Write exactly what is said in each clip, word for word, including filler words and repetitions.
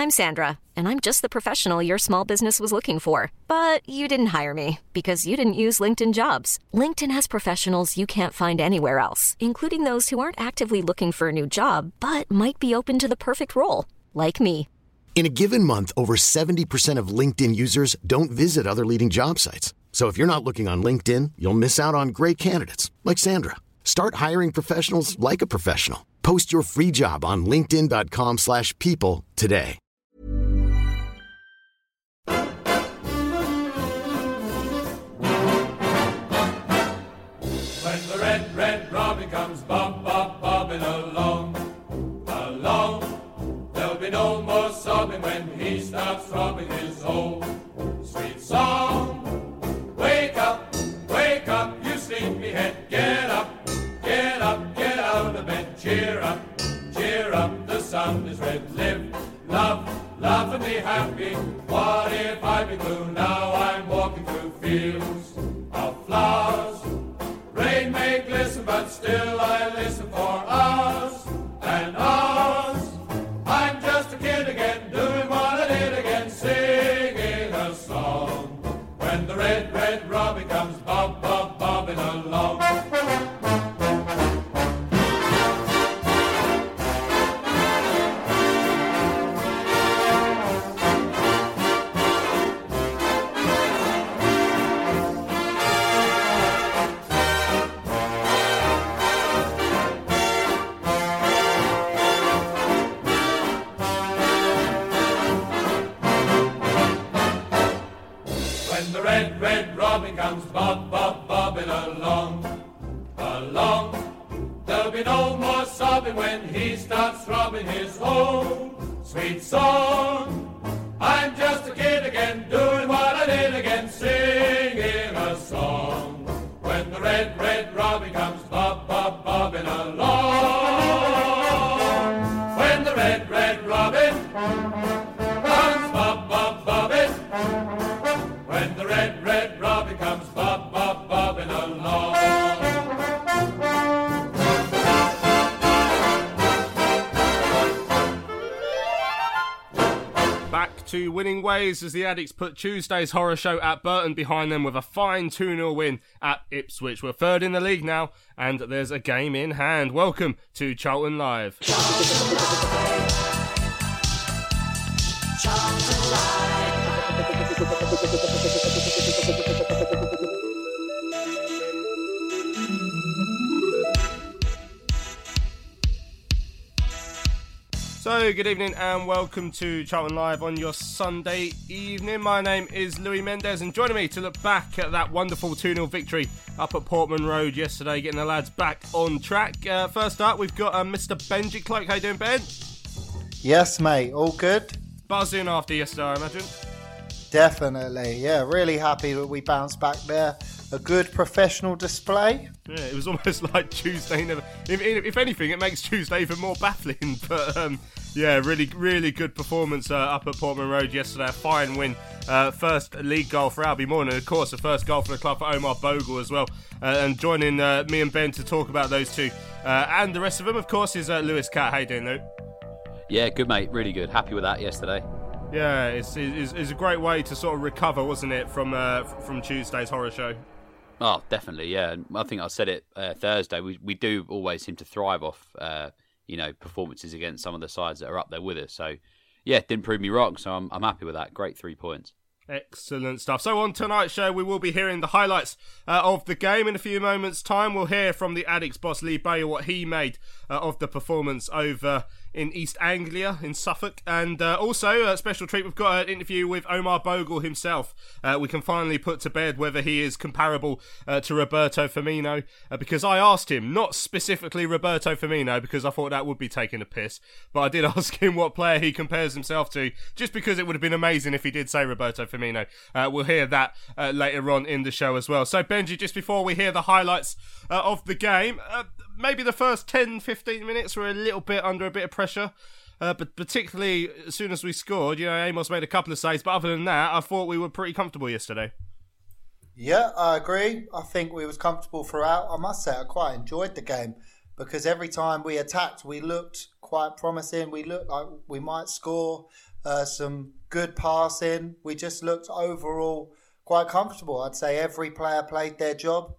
I'm Sandra, and I'm just the professional your small business was looking for. But you didn't hire me because you didn't use LinkedIn Jobs. LinkedIn has professionals you can't find anywhere else, including those who aren't actively looking for a new job, but might be open to the perfect role, like me. In a given month, over seventy percent of LinkedIn users don't visit other leading job sites. So if you're not looking on LinkedIn, you'll miss out on great candidates like Sandra. Start hiring professionals like a professional. Post your free job on linkedin.com slash people today. When the red, red robin comes bob, bob, bobbing along, along, there'll be no more sobbing when he starts throbbing his old sweet song. Wake up, wake up, you sleepyhead, get up, get up, get out of bed, cheer up, cheer up, the sun is red, live, love, laugh and be happy. What if I be blue? Now I'm walking through fields of flowers. Rain may glisten, but still I listen for hours and hours. I'm just a kid again, doing what I did again, singing a song. When the red, red robin comes bob, bob, bobbing along. Red, red robin comes bob, bob, bobbing along, along. There'll be no more sobbing when he starts throbbing his own sweet song. I'm just a kid again, doing what I did again, singing a song. When the red, red robin comes bob, bob, bobbing along. When the red, red robin comes bob, bob, bobbing. When the red, red robin comes bob, bob, bobbing along. Back to winning ways as the Addicts put Tuesday's horror show at Burton behind them with a fine two nil win at Ipswich. We're third in the league now, and there's a game in hand. Welcome to Charlton Live. Charlton Live. Charlton Live. So, good evening and welcome to Charlton Live on your Sunday evening. My name is Louis Mendes, and joining me to look back at that wonderful two nil victory up at Portman Road yesterday, getting the lads back on track. Uh, first up, we've got uh, Mister Benji Cloak. How you doing, Ben? Yes, mate. All good? Buzzing after yesterday, I imagine. Definitely. Yeah, really happy that we bounced back there. A good professional display. Yeah, it was almost like Tuesday never... If, if anything, it makes Tuesday even more baffling. But, um, yeah, really, really good performance uh, up at Portman Road yesterday. A fine win. Uh, first league goal for Albie Moore, and, of course, the first goal for the club for Omar Bogle as well. Uh, and joining uh, me and Ben to talk about those two. Uh, and the rest of them, of course, is uh, Lewis Catt. How you doing, Lou? Yeah, good, mate. Really good. Happy with that yesterday. Yeah, it's, it's, it's a great way to sort of recover, wasn't it, from uh, from Tuesday's horror show? Oh, definitely, yeah. I think I said it uh, Thursday. We we do always seem to thrive off, uh, you know, performances against some of the sides that are up there with us. So, yeah, it didn't prove me wrong. So I'm I'm happy with that. Great three points. Excellent stuff. So on tonight's show, we will be hearing the highlights uh, of the game. In a few moments' time, we'll hear from the Addicts boss, Lee Bowyer, what he made uh, of the performance over in East Anglia, in Suffolk. And uh, also, a special treat, we've got an interview with Omar Bogle himself. Uh, we can finally put to bed whether he is comparable uh, to Roberto Firmino, uh, because I asked him, not specifically Roberto Firmino, because I thought that would be taking a piss, but I did ask him what player he compares himself to, just because it would have been amazing if he did say Roberto Firmino. Uh, we'll hear that uh, later on in the show as well. So, Benji, just before we hear the highlights uh, of the game, uh, maybe the first ten fifteen minutes were a little bit under a bit of pressure, uh, but particularly as soon as we scored, you know, Amos made a couple of saves, but other than that, I thought we were pretty comfortable yesterday. Yeah, I agree. I think we was comfortable throughout. I must say, I quite enjoyed the game because every time we attacked, we looked quite promising. We looked like we might score. uh, some good passing. We just looked overall quite comfortable. I'd say every player played their job.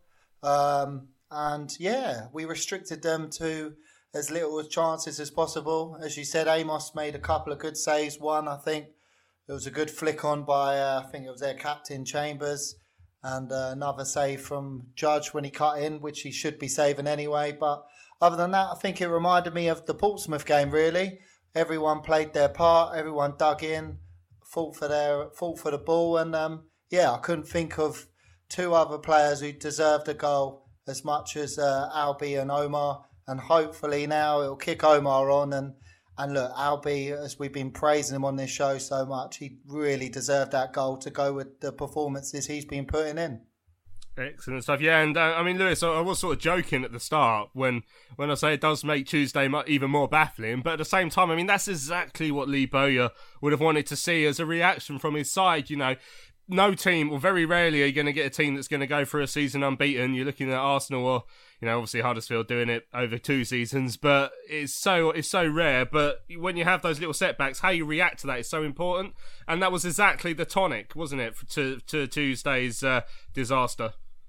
Um, and yeah, we restricted them to as little chances as possible. As you said, Amos made a couple of good saves. One, I think, it was a good flick on by, uh, I think it was their captain, Chambers. And uh, another save from Judge when he cut in, which he should be saving anyway. But other than that, I think it reminded me of the Portsmouth game, really. Everyone played their part. Everyone dug in, fought for their, fought for the ball. And um, yeah, I couldn't think of two other players who deserved a goal as much as uh, Albie and Omar. And hopefully now it'll kick Omar on. And, and look, Albie, as we've been praising him on this show so much, he really deserved that goal to go with the performances he's been putting in. Excellent stuff. Yeah, and uh, I mean, Lewis, I, I was sort of joking at the start when, when I say it does make Tuesday mu- even more baffling, but at the same time, I mean, that's exactly what Lee Bowyer would have wanted to see as a reaction from his side. You know, no team, or very rarely are you going to get a team that's going to go through a season unbeaten. You're looking at Arsenal or, you know, obviously Huddersfield doing it over two seasons, but it's so it's so rare. But when you have those little setbacks, how you react to that is so important. And that was exactly the tonic, wasn't it, to, to Tuesday's uh, disaster.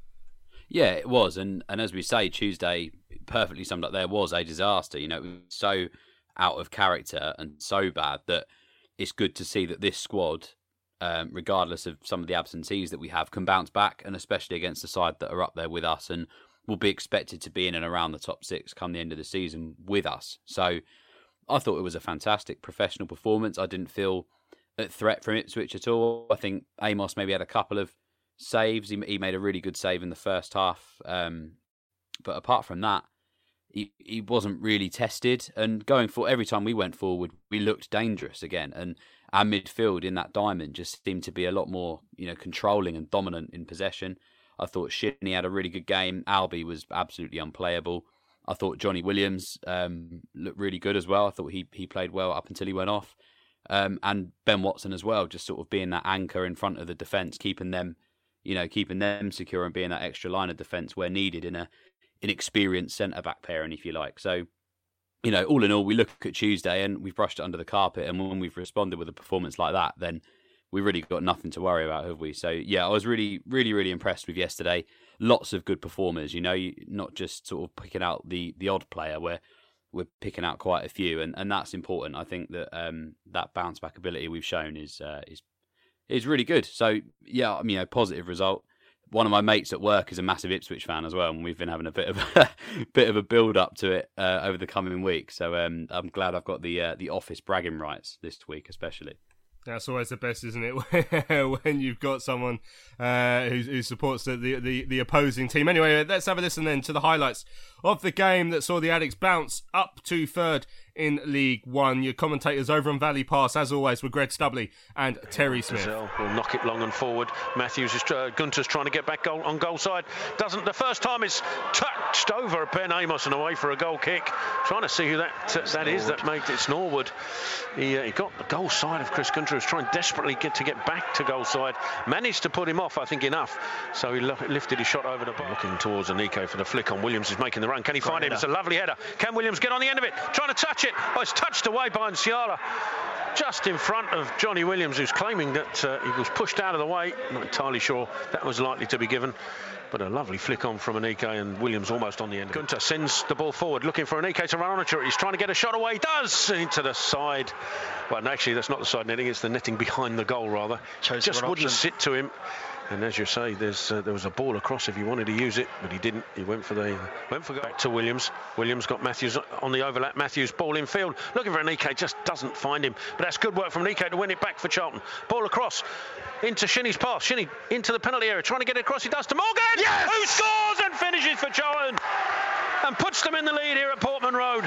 Yeah, it was, and and as we say, Tuesday perfectly summed up there was a disaster. You know, it was so out of character and so bad that it's good to see that this squad, um, regardless of some of the absentees that we have, can bounce back, and especially against the side that are up there with us and will be expected to be in and around the top six come the end of the season with us. So I thought it was a fantastic professional performance. I didn't feel a threat from Ipswich at all. I think Amos maybe had a couple of saves. He, he made a really good save in the first half. Um, but apart from that, he, he wasn't really tested. And going for every time we went forward, we looked dangerous again. And our midfield in that diamond just seemed to be a lot more, you know, controlling and dominant in possession. I thought Shinnie had a really good game. Albie was absolutely unplayable. I thought Johnny Williams um, looked really good as well. I thought he he played well up until he went off. Um, and Ben Watson as well, just sort of being that anchor in front of the defence, keeping them you know, keeping them secure and being that extra line of defence where needed in a inexperienced centre-back pairing, if you like. So, you know, all in all, we look at Tuesday and we've brushed it under the carpet, and when we've responded with a performance like that, then we really got nothing to worry about, have we? So, yeah, I was really, really, really impressed with yesterday. Lots of good performers, you know, not just sort of picking out the, the odd player, where we're picking out quite a few, and, and that's important. I think that um, that bounce-back ability we've shown is uh, is It's really good. So, yeah, I mean, you know, positive result. One of my mates at work is a massive Ipswich fan as well, and we've been having a bit of a bit of a build up to it uh, over the coming week. So, um, I'm glad I've got the uh, the office bragging rights this week, especially. That's always the best, isn't it? When you've got someone uh, who, who supports the, the, the opposing team. Anyway, let's have a listen then to the highlights of the game that saw the Addicts bounce up to third in League One. Your commentators over on Valley Pass, as always, were Greg Stubley and Terry Smith. Will knock it long and forward. Matthews is uh, Gunter's trying to get back goal, on goal side. Doesn't. The first time it's touched over Ben Amos and away for a goal kick. Trying to see who that uh, that is that made it. Norwood. He, uh, he got the goal side of Chris Gunter. Was trying desperately get to get back to goal side. Managed to put him off, I think, enough. So he lo- lifted his shot over the bar. Looking towards Aniko for the flick on. Williams is making the run. Can he find him? It's a lovely header. Can Williams get on the end of it? Trying to touch it. Oh, it's touched away by Nsiala. Just in front of Johnny Williams, who's claiming that uh, he was pushed out of the way. Not entirely sure that was likely to be given. But a lovely flick on from Anike, and Williams almost on the end. Gunter sends the ball forward, looking for Anike to run on it. He's trying to get a shot away. He does! Into the side. Well, actually, that's not the side netting. It's the netting behind the goal, rather. Chose Just wouldn't option. sit to him. And as you say, there's uh, there was a ball across if he wanted to use it, but he didn't. He went for the uh, went for goal. Back to Williams. Williams got Matthews on the overlap. Matthews ball in field, looking for Anike, just doesn't find him. But that's good work from Anike to win it back for Charlton. Ball across into Shinnie's pass. Shinnie into the penalty area, trying to get it across. He does to Morgan, yes! Who scores and finishes for Charlton and puts them in the lead here at Portman Road.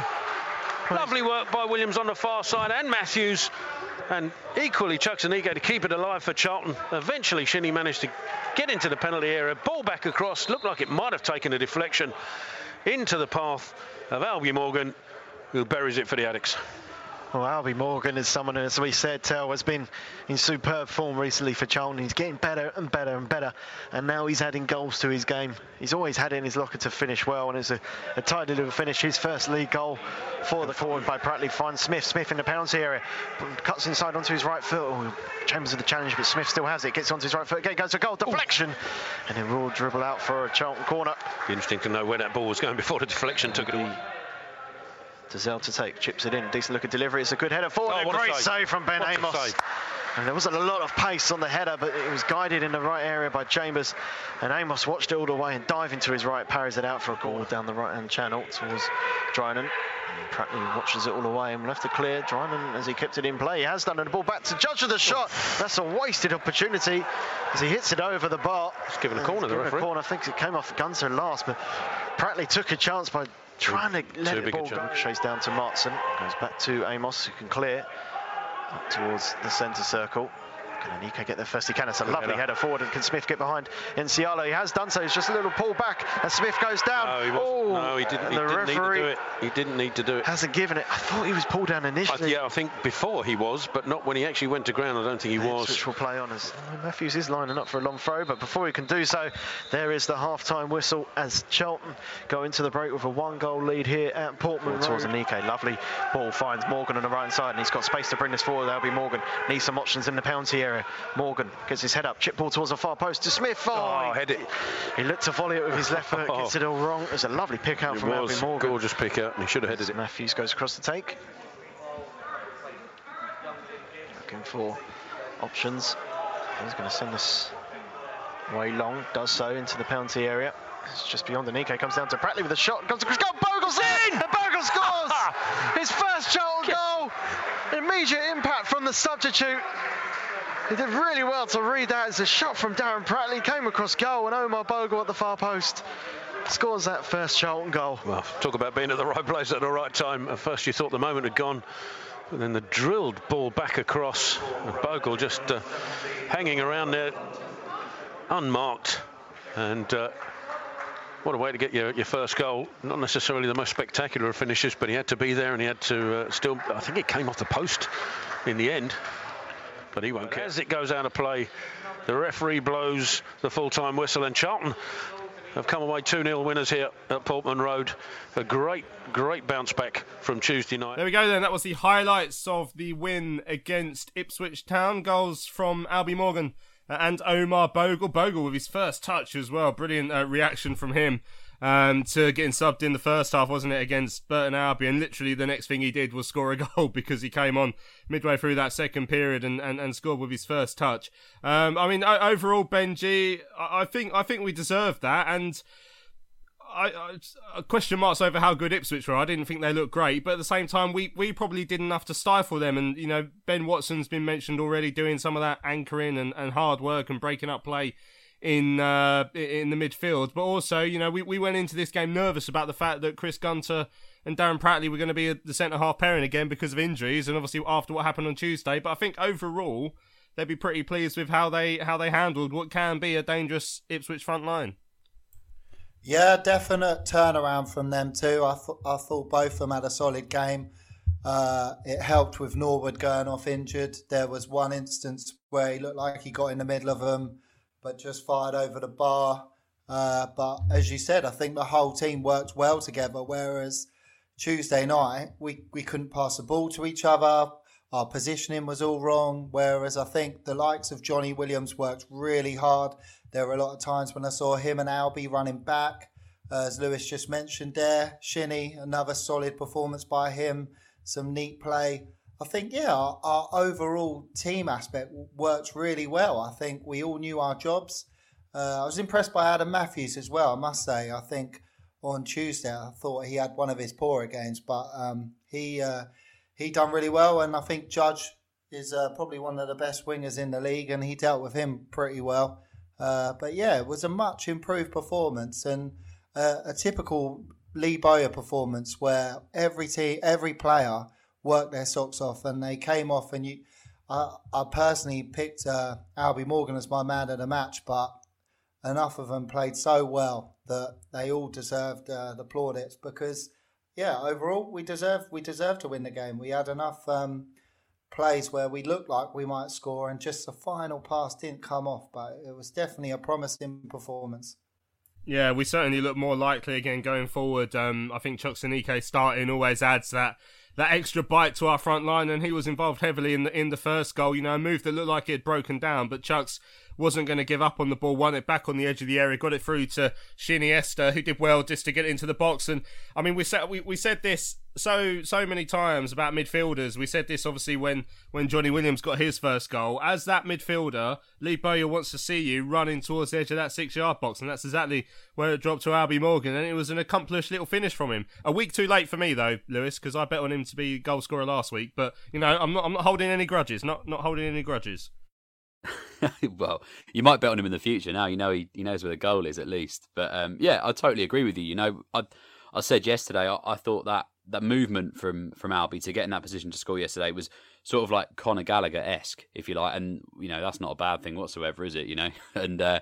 Lovely work by Williams on the far side, and Matthews. And equally chucks Anike to keep it alive for Charlton. Eventually Shinnie managed to get into the penalty area, ball back across, looked like it might have taken a deflection into the path of Albie Morgan, who buries it for the Addicts. Well, Albie Morgan is someone who, as we said, Tel, has been in superb form recently for Charlton. He's getting better and better and better, and now he's adding goals to his game. He's always had it in his locker to finish well, and it's a, a tidy little finish. His first league goal for the forward by Pratley finds Smith. Smith in the penalty area, cuts inside onto his right foot. Oh, Chambers of the challenge, but Smith still has it. Gets onto his right foot again, goes to goal, deflection, Ooh. and then will dribble out for a Charlton corner. Be interesting to know where that ball was going before the deflection took it away. Dazelle to take, chips it in, decent look at delivery, it's a good header forward, oh, a great a save. save from Ben what Amos. And there wasn't a lot of pace on the header, but it was guided in the right area by Chambers, and Amos watched it all the way and dived into his right, parries it out for a goal down the right hand channel towards Drinan. Pratley watches it all the way and left to clear. Drinan, as he kept it in play, he has done, and the ball back to Judge of the shot. That's a wasted opportunity as he hits it over the bar. It's given a corner, the referee. A corner. I think it came off Gunter last, but Pratley took a chance by trying to let the ball go. Chase down to Martson, goes back to Amos, who can clear up towards the centre circle. Can Anike get there first? He can. It's a Good lovely header. header forward, and can Smith get behind Encialo? He has done so. It's just a little pull back, and Smith goes down. No, he, oh, no, he didn't, he didn't need to do it. He didn't need to do it. Hasn't given it. I thought he was pulled down initially. I, yeah, I think before he was, but not when he actually went to ground. I don't think he was. Which will play on as Matthews is lining up for a long throw, but before he can do so, there is the half-time whistle as Charlton go into the break with a one-goal lead here at Portman Road. Towards Anike, lovely ball finds Morgan on the right side, and he's got space to bring this forward. That'll be Morgan. Needs some options in the penalty area. Morgan gets his head up, chip ball towards the far post to Smith. Oh, oh head it. He looked to volley it with his left foot, gets it all wrong. It was a lovely pick out it from Albie Morgan. Gorgeous pick out, and he should have headed it. Matthews goes across the take. Looking for options. He's going to send this way long, does so into the penalty area. It's just beyond Anike, comes down to Pratley with a shot, comes across, got Bogle's in! And Bogle scores! His first Charlton goal! Immediate impact from the substitute. He did really well to read that. It's a shot from Darren Pratley, came across goal, and Omar Bogle at the far post scores that first Charlton goal. Well, talk about being at the right place at the right time. At first you thought the moment had gone, but then the drilled ball back across, and Bogle just uh, hanging around there, unmarked, and uh, what a way to get your, your first goal. Not necessarily the most spectacular of finishes, but he had to be there, and he had to uh, still, I think it came off the post in the end, but he won't care. As it goes out of play, the referee blows the full-time whistle, and Charlton have come away two nil winners here at Portman Road. A great, great bounce back from Tuesday night. There we go then. That was the highlights of the win against Ipswich Town. Goals from Albie Morgan and Omar Bogle. Bogle with his first touch as well. Brilliant uh, reaction from him um, to getting subbed in the first half, wasn't it, against Burton Albion. Literally the next thing he did was score a goal because he came on midway through that second period and, and, and scored with his first touch. Um, I mean, overall, Benji, I think I think we deserved that, and I, I question marks over how good Ipswich were. I didn't think they looked great, but at the same time, we, we probably did enough to stifle them. And, you know, Ben Watson's been mentioned already, doing some of that anchoring and, and hard work and breaking up play in uh, in the midfield. But also, you know, we, we went into this game nervous about the fact that Chris Gunter and Darren Pratley were going to be a, the centre-half pairing again because of injuries, and obviously after what happened on Tuesday. But I think overall, they'd be pretty pleased with how they how they handled what can be a dangerous Ipswich front line. Yeah, definite turnaround from them too. I, th- I thought both of them had a solid game. Uh, it helped with Norwood going off injured. There was one instance where he looked like he got in the middle of them, but just fired over the bar. Uh, but as you said, I think the whole team worked well together, whereas Tuesday night, we, we couldn't pass the ball to each other. Our positioning was all wrong, whereas I think the likes of Johnny Williams worked really hard. There were a lot of times when I saw him and Albie running back. Uh, as Lewis just mentioned there, Shinnie, another solid performance by him, some neat play. I think, yeah, our, our overall team aspect worked really well. I think we all knew our jobs. Uh, I was impressed by Adam Matthews as well, I must say. I think on Tuesday, I thought he had one of his poorer games, but um, he uh, he done really well, and I think Judge is uh, probably one of the best wingers in the league, and he dealt with him pretty well. Uh, but yeah, it was a much improved performance, and uh, a typical Lee Bowyer performance where every team, every player worked their socks off, and they came off. And you, I, I personally picked uh, Albie Morgan as my man of the match, but enough of them played so well that they all deserved uh, the plaudits, because yeah, overall we deserve we deserve to win the game. We had enough um, plays where we looked like we might score, and just the final pass didn't come off. But it was definitely a promising performance. Yeah, we certainly look more likely again going forward. Um, I think Chuks Aneke starting always adds that that extra bite to our front line, and he was involved heavily in the in the first goal. You know, a move that looked like it had broken down, but Chuks wasn't going to give up on the ball, won it back on the edge of the area, got it through to Iniesta, who did well just to get it into the box. And I mean, we said we, we said this so so many times about midfielders. We said this obviously when, when Johnny Williams got his first goal. As that midfielder, Lee Bowyer wants to see you running towards the edge of that six-yard box, and that's exactly where it dropped to Albie Morgan, and it was an accomplished little finish from him. A week too late for me though, Lewis, because I bet on him to be goal scorer last week. But you know, I'm not I'm not holding any grudges. Not not holding any grudges. Well, you might bet on him in the future. Now you know he, he knows where the goal is at least. But um, yeah, I totally agree with you. You know, I I said yesterday I, I thought that that movement from from Albie to get in that position to score yesterday was sort of like Conor Gallagher-esque, if you like. And you know, that's not a bad thing whatsoever, is it? You know, and uh,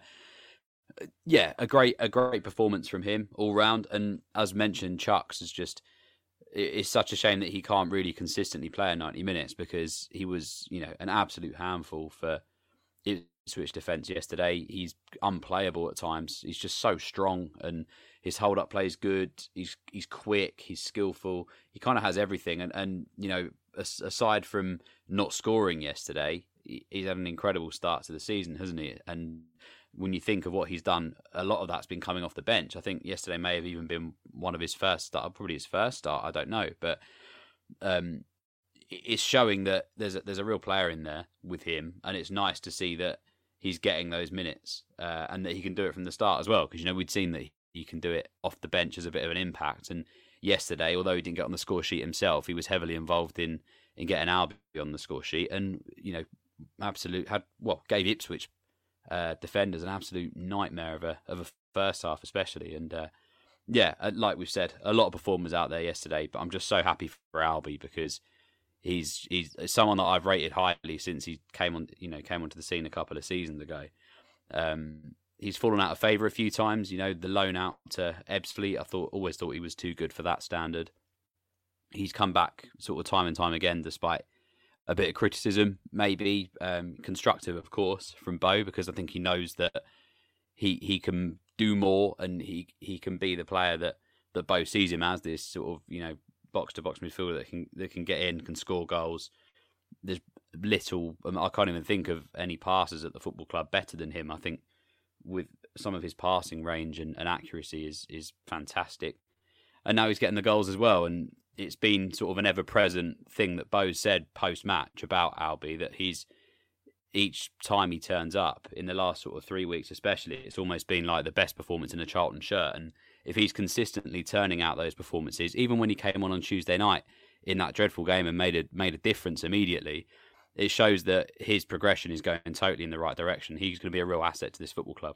yeah, a great a great performance from him all round. And as mentioned, Chuks is just. It's such a shame that he can't really consistently play ninety minutes, because he was, you know, an absolute handful for Ipswich defence yesterday. He's unplayable at times. He's just so strong, and his hold-up play is good. He's he's quick. He's skillful. He kind of has everything. And, and you know, aside from not scoring yesterday, he's had an incredible start to the season, hasn't he? And when you think of what he's done, a lot of that's been coming off the bench. I think yesterday may have even been one of his first start, probably his first start. I don't know, but um, it's showing that there's a, there's a real player in there with him, and it's nice to see that he's getting those minutes uh, and that he can do it from the start as well. Because you know we'd seen that he can do it off the bench as a bit of an impact. And yesterday, although he didn't get on the score sheet himself, he was heavily involved in in getting Albie on the score sheet, and you know, absolute had well gave Ipswich. Uh, defenders an absolute nightmare of a of a first half, especially. And uh, yeah, like we've said, a lot of performers out there yesterday. But I'm just so happy for Albie, because he's he's someone that I've rated highly since he came on, you know, came onto the scene a couple of seasons ago. Um, he's fallen out of favour a few times. You know, the loan out to Ebbsfleet, I thought always thought he was too good for that standard. He's come back sort of time and time again, despite a bit of criticism, maybe um, constructive, of course, from Bo, because I think he knows that he he can do more, and he, he can be the player that, that Bo sees him as, this sort of, you know, box to box midfielder that can that can get in, can score goals. There's little, I, mean, I can't even think of any passers at the football club better than him. I think with some of his passing range and, and accuracy is is fantastic, and now he's getting the goals as well. And it's been sort of an ever-present thing that Bo said post-match about Albie, that he's, each time he turns up, in the last sort of three weeks especially, it's almost been like the best performance in a Charlton shirt. And if he's consistently turning out those performances, even when he came on on Tuesday night in that dreadful game and made a, made a difference immediately, it shows that his progression is going totally in the right direction. He's going to be a real asset to this football club.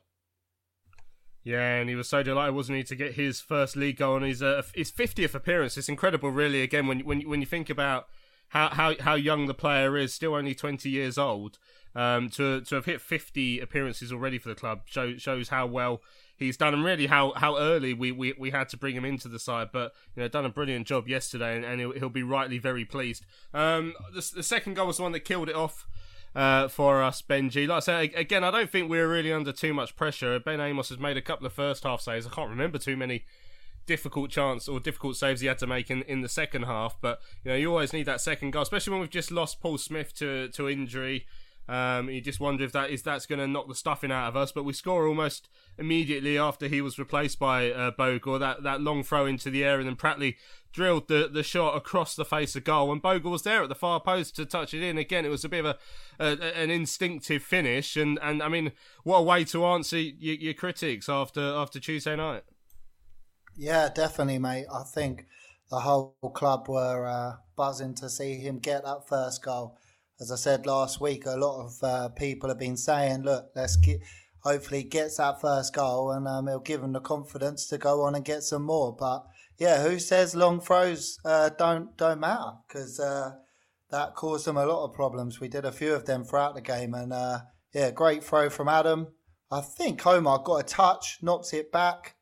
Yeah, and he was so delighted, wasn't he, to get his first league goal on his uh, his fiftieth appearance. It's incredible, really. Again, when when when you think about how how, how young the player is, still only twenty years old, um, to to have hit fifty appearances already for the club shows shows how well he's done, and really how, how early we, we, we had to bring him into the side. But you know, done a brilliant job yesterday, and, and he'll, he'll be rightly very pleased. Um, the, the second goal was the one that killed it off. Uh, for us, Benji. Like I said, again, I don't think we're really under too much pressure. Ben Amos has made a couple of first half saves. I can't remember too many difficult chance or difficult saves he had to make in, in the second half. But you know, you always need that second goal, especially when we've just lost Paul Smith to to injury. Um, you just wonder if that is that's going to knock the stuffing out of us. But we score almost immediately after he was replaced by uh, Bogle. That that long throw into the air, and then Pratley drilled the, the shot across the face of goal, and Bogle was there at the far post to touch it in. Again, it was a bit of a, a an instinctive finish, and, and I mean, what a way to answer your, your critics after after Tuesday night. Yeah, definitely, mate. I think the whole club were uh, buzzing to see him get that first goal. As I said last week, a lot of uh, people have been saying, look, let's get, hopefully he gets that first goal, and um, it'll give him the confidence to go on and get some more. But yeah, who says long throws uh, don't don't matter? Because uh, that caused them a lot of problems. We did a few of them throughout the game, and uh, yeah, great throw from Adam. I think Omar got a touch, knocks it back,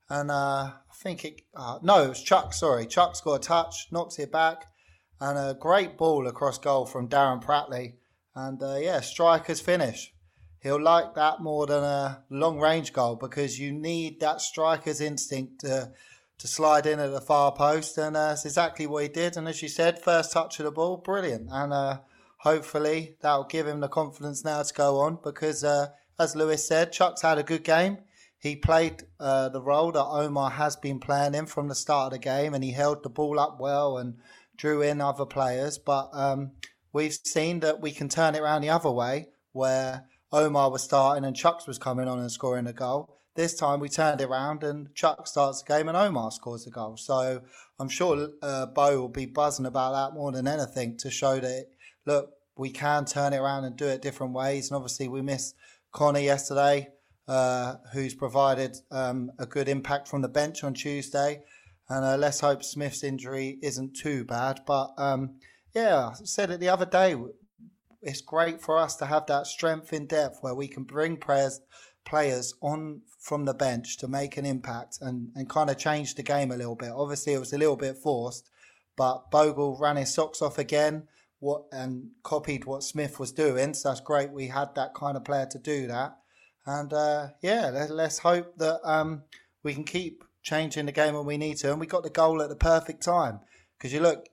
and uh, I think it. Uh, no, it was Chuck. Sorry, Chuck's got a touch, knocks it back, and a great ball across goal from Darren Pratley. And uh, yeah, striker's finish. He'll like that more than a long range goal because you need that striker's instinct to to slide in at the far post, and uh, that's exactly what he did. And as you said, first touch of the ball, brilliant. And uh, hopefully that'll give him the confidence now to go on because, uh, as Lewis said, Chuck's had a good game. He played uh, the role that Omar has been playing in from the start of the game, and he held the ball up well and drew in other players. But um, we've seen that we can turn it around the other way, where Omar was starting and Chucks was coming on and scoring a goal. This time we turned it around and Chuck starts the game and Omar scores a goal. So I'm sure uh, Bo will be buzzing about that more than anything to show that, look, we can turn it around and do it different ways. And obviously we missed Connor yesterday, uh, who's provided um, a good impact from the bench on Tuesday. And uh, let's hope Smith's injury isn't too bad. But um, yeah, I said it the other day, it's great for us to have that strength in depth where we can bring players players on from the bench to make an impact and, and kind of change the game a little bit. Obviously, it was a little bit forced, but Bogle ran his socks off again what and copied what Smith was doing. So that's great. We had that kind of player to do that. And uh, yeah, let, let's hope that um, we can keep changing the game when we need to. And we got the goal at the perfect time. Because you look,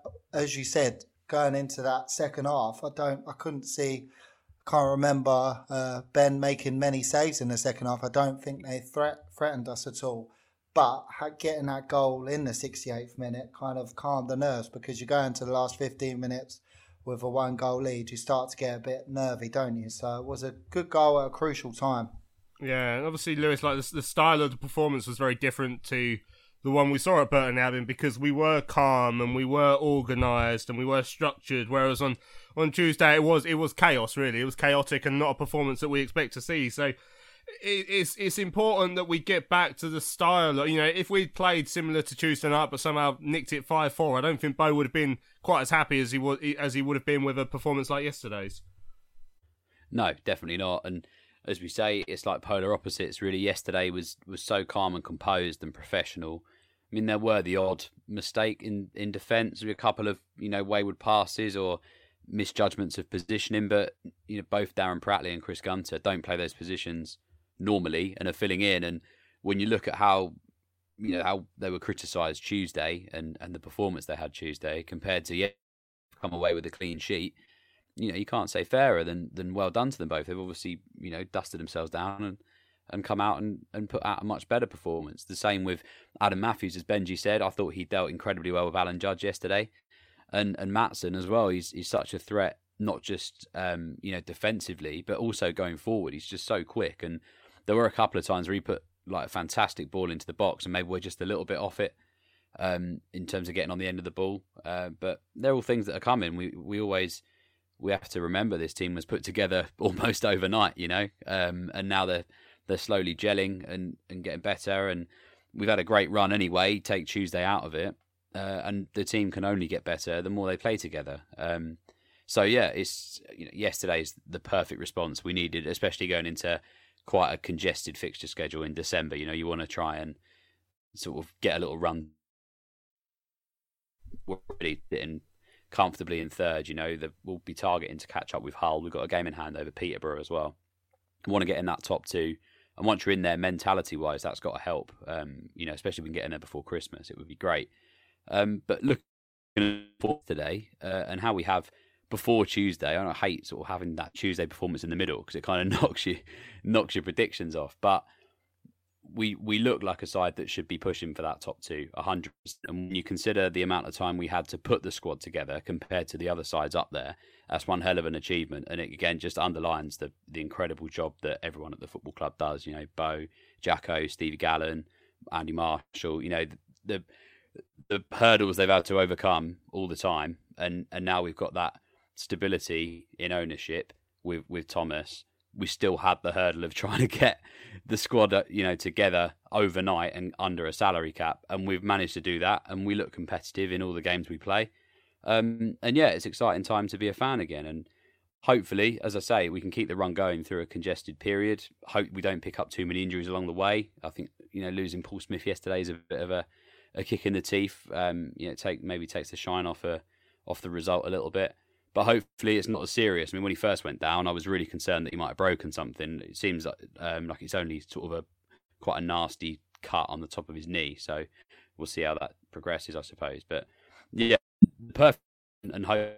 as you said, going into that second half, I don't, I couldn't see... Can't remember uh, Ben making many saves in the second half. I don't think they threat, threatened us at all. But getting that goal in the sixty-eighth minute kind of calmed the nerves because you go into the last fifteen minutes with a one goal lead, you start to get a bit nervy, don't you? So it was a good goal at a crucial time. Yeah, and obviously, Lewis, like the, the style of the performance was very different to the one we saw at Burton Albion because we were calm and we were organised and we were structured, whereas on, on Tuesday it was it was chaos, really. It was chaotic and not a performance that we expect to see. So it, it's it's important that we get back to the style. You know, if we'd played similar to Tuesday night but somehow nicked it five four, I don't think Bo would have been quite as happy as he was as he would have been with a performance like yesterday's. No, definitely not. And as we say, it's like polar opposites, really. Yesterday was, was so calm and composed and professional. I mean, there were the odd mistake in, in defence, a couple of, you know, wayward passes or misjudgments of positioning, but, you know, both Darren Pratley and Chris Gunter don't play those positions normally and are filling in. And when you look at how, you know, how they were criticised Tuesday and, and the performance they had Tuesday compared to yet come away with a clean sheet, you know, you can't say fairer than, than well done to them both. They've obviously, you know, dusted themselves down and, and come out and, and put out a much better performance. The same with Adam Matthews, as Benji said. I thought he dealt incredibly well with Alan Judge yesterday. And and Maatsen as well. He's he's such a threat, not just, um, you know, defensively, but also going forward. He's just so quick. And there were a couple of times where he put like a fantastic ball into the box and maybe we're just a little bit off it um, in terms of getting on the end of the ball. Uh, but they're all things that are coming. We, we always... We have to remember this team was put together almost overnight, you know, um, and now they're they're slowly gelling and, and getting better. And we've had a great run anyway. Take Tuesday out of it, uh, and the team can only get better the more they play together. Um, so yeah, it's you know, yesterday's the perfect response we needed, especially going into quite a congested fixture schedule in December. You know, you want to try and sort of get a little run. We're already sitting comfortably in third, you know, that we'll be targeting to catch up with Hull. We've got a game in hand over Peterborough as well. We want to get in that top two. And once you're in there, mentality-wise, that's got to help. Um, you know, especially if we can get in there before Christmas, it would be great. Um, but looking forward today uh, and how we have before Tuesday, I don't hate sort of having that Tuesday performance in the middle because it kind of knocks you knocks your predictions off. But we we look like a side that should be pushing for that top two, one hundred percent. And when you consider the amount of time we had to put the squad together compared to the other sides up there, that's one hell of an achievement. And it, again, just underlines the the incredible job that everyone at the football club does. You know, Bo, Jacko, Stevie Gallen, Andy Marshall, you know, the, the the hurdles they've had to overcome all the time. And, and now we've got that stability in ownership with, with Thomas. We still had the hurdle of trying to get the squad, you know, together overnight and under a salary cap, and we've managed to do that. And we look competitive in all the games we play. Um, and yeah, it's exciting time to be a fan again. And hopefully, as I say, we can keep the run going through a congested period. Hope we don't pick up too many injuries along the way. I think you know, losing Paul Smith yesterday is a bit of a, a kick in the teeth. Um, you know, take maybe takes the shine off a, off the result a little bit. But hopefully it's not as serious. I mean, when he first went down, I was really concerned that he might have broken something. It seems like um, like it's only sort of a quite a nasty cut on the top of his knee. So we'll see how that progresses, I suppose. But yeah, perfect and hope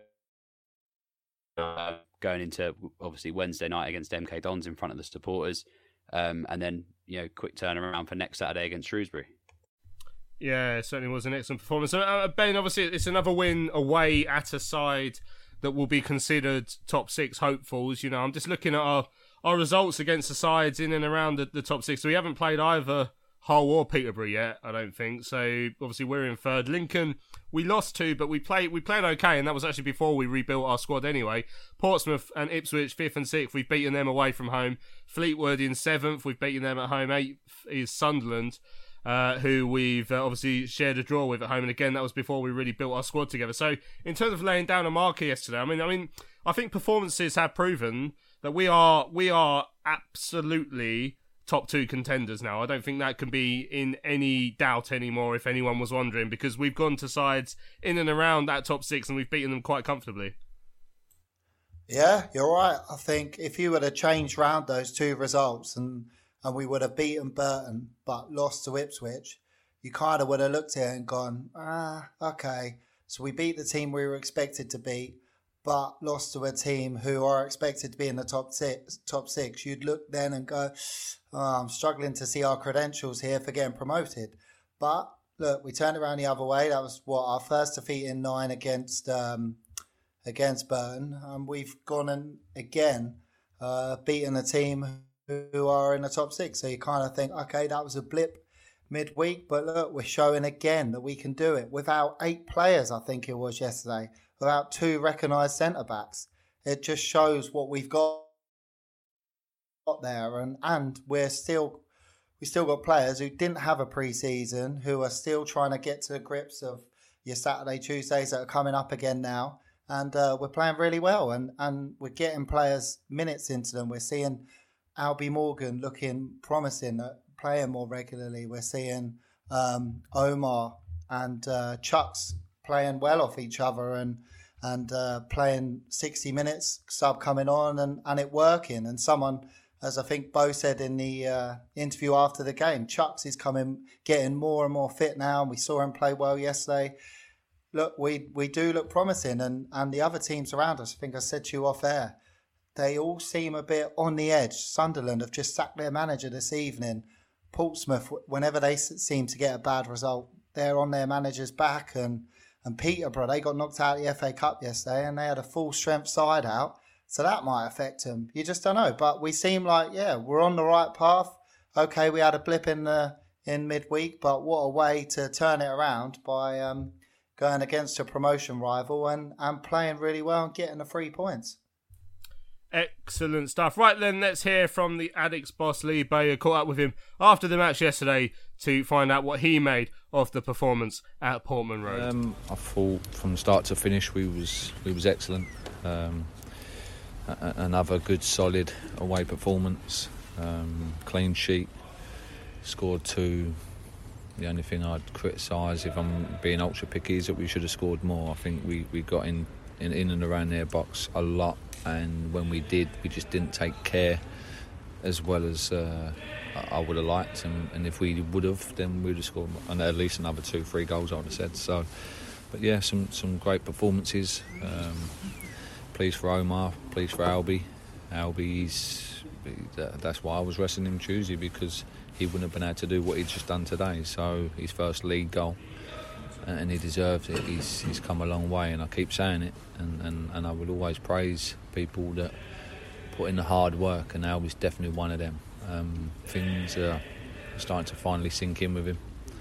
uh, going into obviously Wednesday night against M K Dons in front of the supporters, um, and then you know quick turnaround for next Saturday against Shrewsbury. Yeah, it certainly was an excellent performance. Uh, Ben, obviously it's another win away at a side that will be considered top six hopefuls. You know, I'm just looking at our, our results against the sides in and around the, the top six. So we haven't played either Hull or Peterborough yet, I don't think. So obviously we're in third. Lincoln, we lost to, but we played we played okay, and that was actually before we rebuilt our squad anyway. Portsmouth and Ipswich, fifth and sixth, we've beaten them away from home. Fleetwood in seventh, we've beaten them at home. Eighth is Sunderland, Uh, who we've uh, obviously shared a draw with at home, and again that was before we really built our squad together. So in terms of laying down a marker yesterday, I mean, I mean, I think performances have proven that we are we are absolutely top two contenders now. I don't think that can be in any doubt anymore, if anyone was wondering, because we've gone to sides in and around that top six and we've beaten them quite comfortably. Yeah, you're right. I think if you were to change round those two results and and we would have beaten Burton but lost to Ipswich, you kind of would have looked at it and gone, ah, okay, so we beat the team we were expected to beat, but lost to a team who are expected to be in the top six. Top six. You'd look then and go, oh, I'm struggling to see our credentials here for getting promoted. But look, we turned around the other way. That was what our first defeat in nine against um, against Burton, and we've gone and again uh, beaten a team who are in the top six. So you kind of think, okay, that was a blip midweek, but look, we're showing again that we can do it without eight players, I think it was yesterday, without two recognised centre-backs. It just shows what we've got there, and, and we're still we still got players who didn't have a pre-season, who are still trying to get to the grips of your Saturday, Tuesdays that are coming up again now, and uh, we're playing really well, and, and we're getting players minutes into them. We're seeing Albie Morgan looking promising, uh, playing more regularly. We're seeing um, Omar and uh, Chucks playing well off each other and and uh, playing sixty minutes, sub coming on and, and it working. And someone, as I think Bo said in the uh, interview after the game, Chucks is coming, getting more and more fit now. And we saw him play well yesterday. Look, we we do look promising, and, and the other teams around us, I think I said to you off air, they all seem a bit on the edge. Sunderland have just sacked their manager this evening. Portsmouth, whenever they seem to get a bad result, they're on their manager's back. And, and Peterborough, they got knocked out of the F A Cup yesterday and they had a full-strength side out. So that might affect them. You just don't know. But we seem like, yeah, we're on the right path. Okay, we had a blip in the in midweek, but what a way to turn it around by um, going against a promotion rival and, and playing really well and getting the three points. Excellent stuff. Right then, let's hear from the Addicks boss, Lee Bowyer. Caught up with him after the match yesterday to find out what he made of the performance at Portman Road. Um, I thought from start to finish we was we was excellent. Um, a- another good, solid away performance. Um, clean sheet. Scored two. The only thing I'd criticise, if I'm being ultra picky, is that we should have scored more. I think we, we got in, in, in and around their box a lot. And when we did, we just didn't take care as well as uh, I would have liked. And, and if we would have, then we'd have scored at least another two, three goals, I would have said. So, but yeah, some, some great performances. Um, pleased for Omar, pleased for Albie. Albie's, that's why I was resting him Tuesday, because he wouldn't have been able to do what he'd just done today. So his first league goal, and he deserves it. He's he's come a long way, and I keep saying it, and, and, and I will always praise people that put in the hard work, and Albie's definitely one of them. Um, things are starting to finally sink in with him,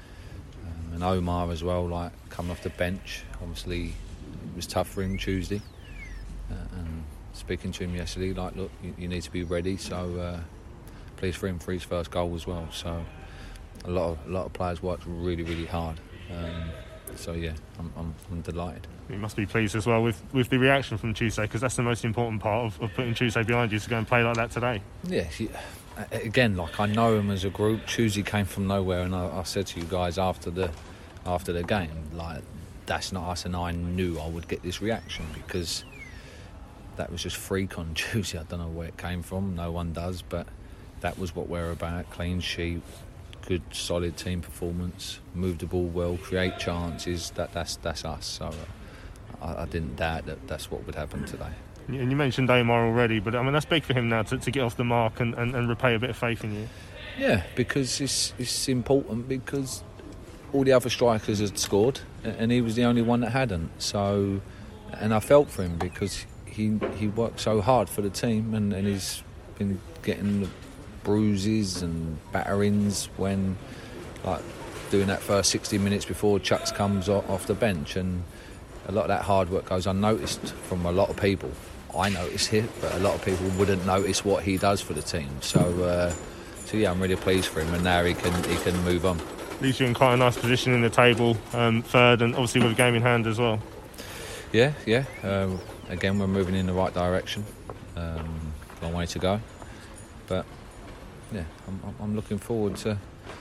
um, and Omar as well, like coming off the bench. Obviously it was tough for him Tuesday, uh, and speaking to him yesterday, like, look, you, you need to be ready. So uh, pleased for him for his first goal as well. So a lot of a lot of players worked really really hard. Um, So yeah, I'm, I'm, I'm delighted. You must be pleased as well with, with the reaction from Tuesday, because that's the most important part of, of putting Tuesday behind you, to go and play like that today. Yeah, again, like I know him as a group. Choosy came from nowhere, and I, I said to you guys after the after the game, like, that's not us, and I knew I would get this reaction because that was just freak on Choosy. I don't know where it came from. No one does, but that was what we're about. Clean sheet, good, solid team performance, move the ball well, create chances. That that's that's us. So uh, I, I didn't doubt that that's what would happen today. And you mentioned Omar already, but I mean that's big for him now to, to get off the mark and, and, and repay a bit of faith in you. Yeah, because it's it's important because all the other strikers had scored and he was the only one that hadn't. So, and I felt for him because he he worked so hard for the team and, and he's been getting the bruises and batterings when, like, doing that first sixty minutes before Chuks comes off the bench, and a lot of that hard work goes unnoticed from a lot of people. I notice it, but a lot of people wouldn't notice what he does for the team. So, uh, so yeah, I'm really pleased for him, and now he can he can move on. Leaves you in quite a nice position in the table, um, third, and obviously with a game in hand as well. Yeah, yeah. Um, again, we're moving in the right direction. Um, long way to go, but yeah, I'm, I'm looking forward to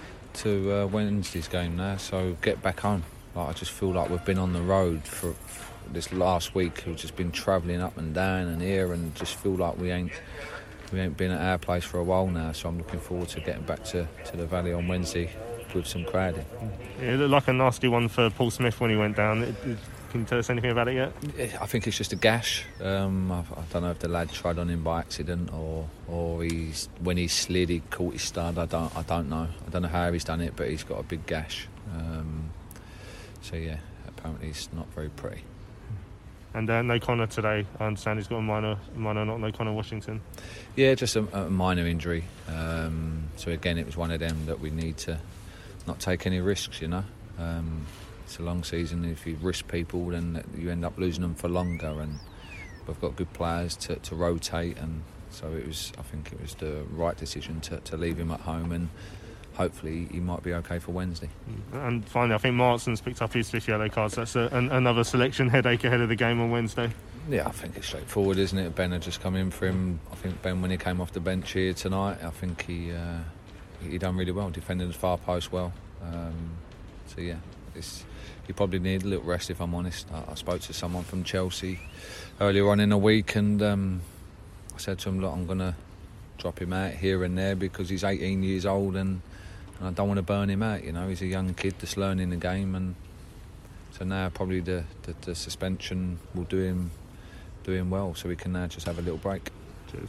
to uh, Wednesday's game now. So get back home. Like, I just feel like we've been on the road for, for this last week. We've just been travelling up and down and here, and just feel like we ain't we ain't been at our place for a while now. So I'm looking forward to getting back to, to the Valley on Wednesday with some crowding. Yeah, it looked like a nasty one for Paul Smith when he went down. It, it, can you tell us anything about it yet? I think it's just a gash. Um, I, I don't know if the lad tried on him by accident or or he's when he slid he caught his stud. I don't I don't know. I don't know how he's done it, but he's got a big gash. Um, so yeah, apparently it's not very pretty. And uh, no Connor today. I understand he's got a minor, minor, not no Connor Washington. Yeah, just a, a minor injury. Um, so again, it was one of them that we need to not take any risks. You know, um, it's a long season. If you risk people, then you end up losing them for longer. And we've got good players to, to rotate, and so it was. I think it was the right decision to, to leave him at home, and hopefully he might be okay for Wednesday. And finally, I think Martin's picked up his fifth yellow card, so that's a, an, another selection headache ahead of the game on Wednesday. Yeah, I think it's straightforward, isn't it? Ben had just come in for him. I think Ben, when he came off the bench here tonight, I think he uh, he done really well, defending the far post well. Um, so yeah, it's, he probably needed a little rest, if I'm honest. I, I spoke to someone from Chelsea earlier on in the week, and um, I said to him, look, I'm going to drop him out here and there because he's eighteen years old and And I don't want to burn him out, you know. He's a young kid that's learning the game, and so now probably the, the, the suspension will do him do him well, so we can now just have a little break. Cheers.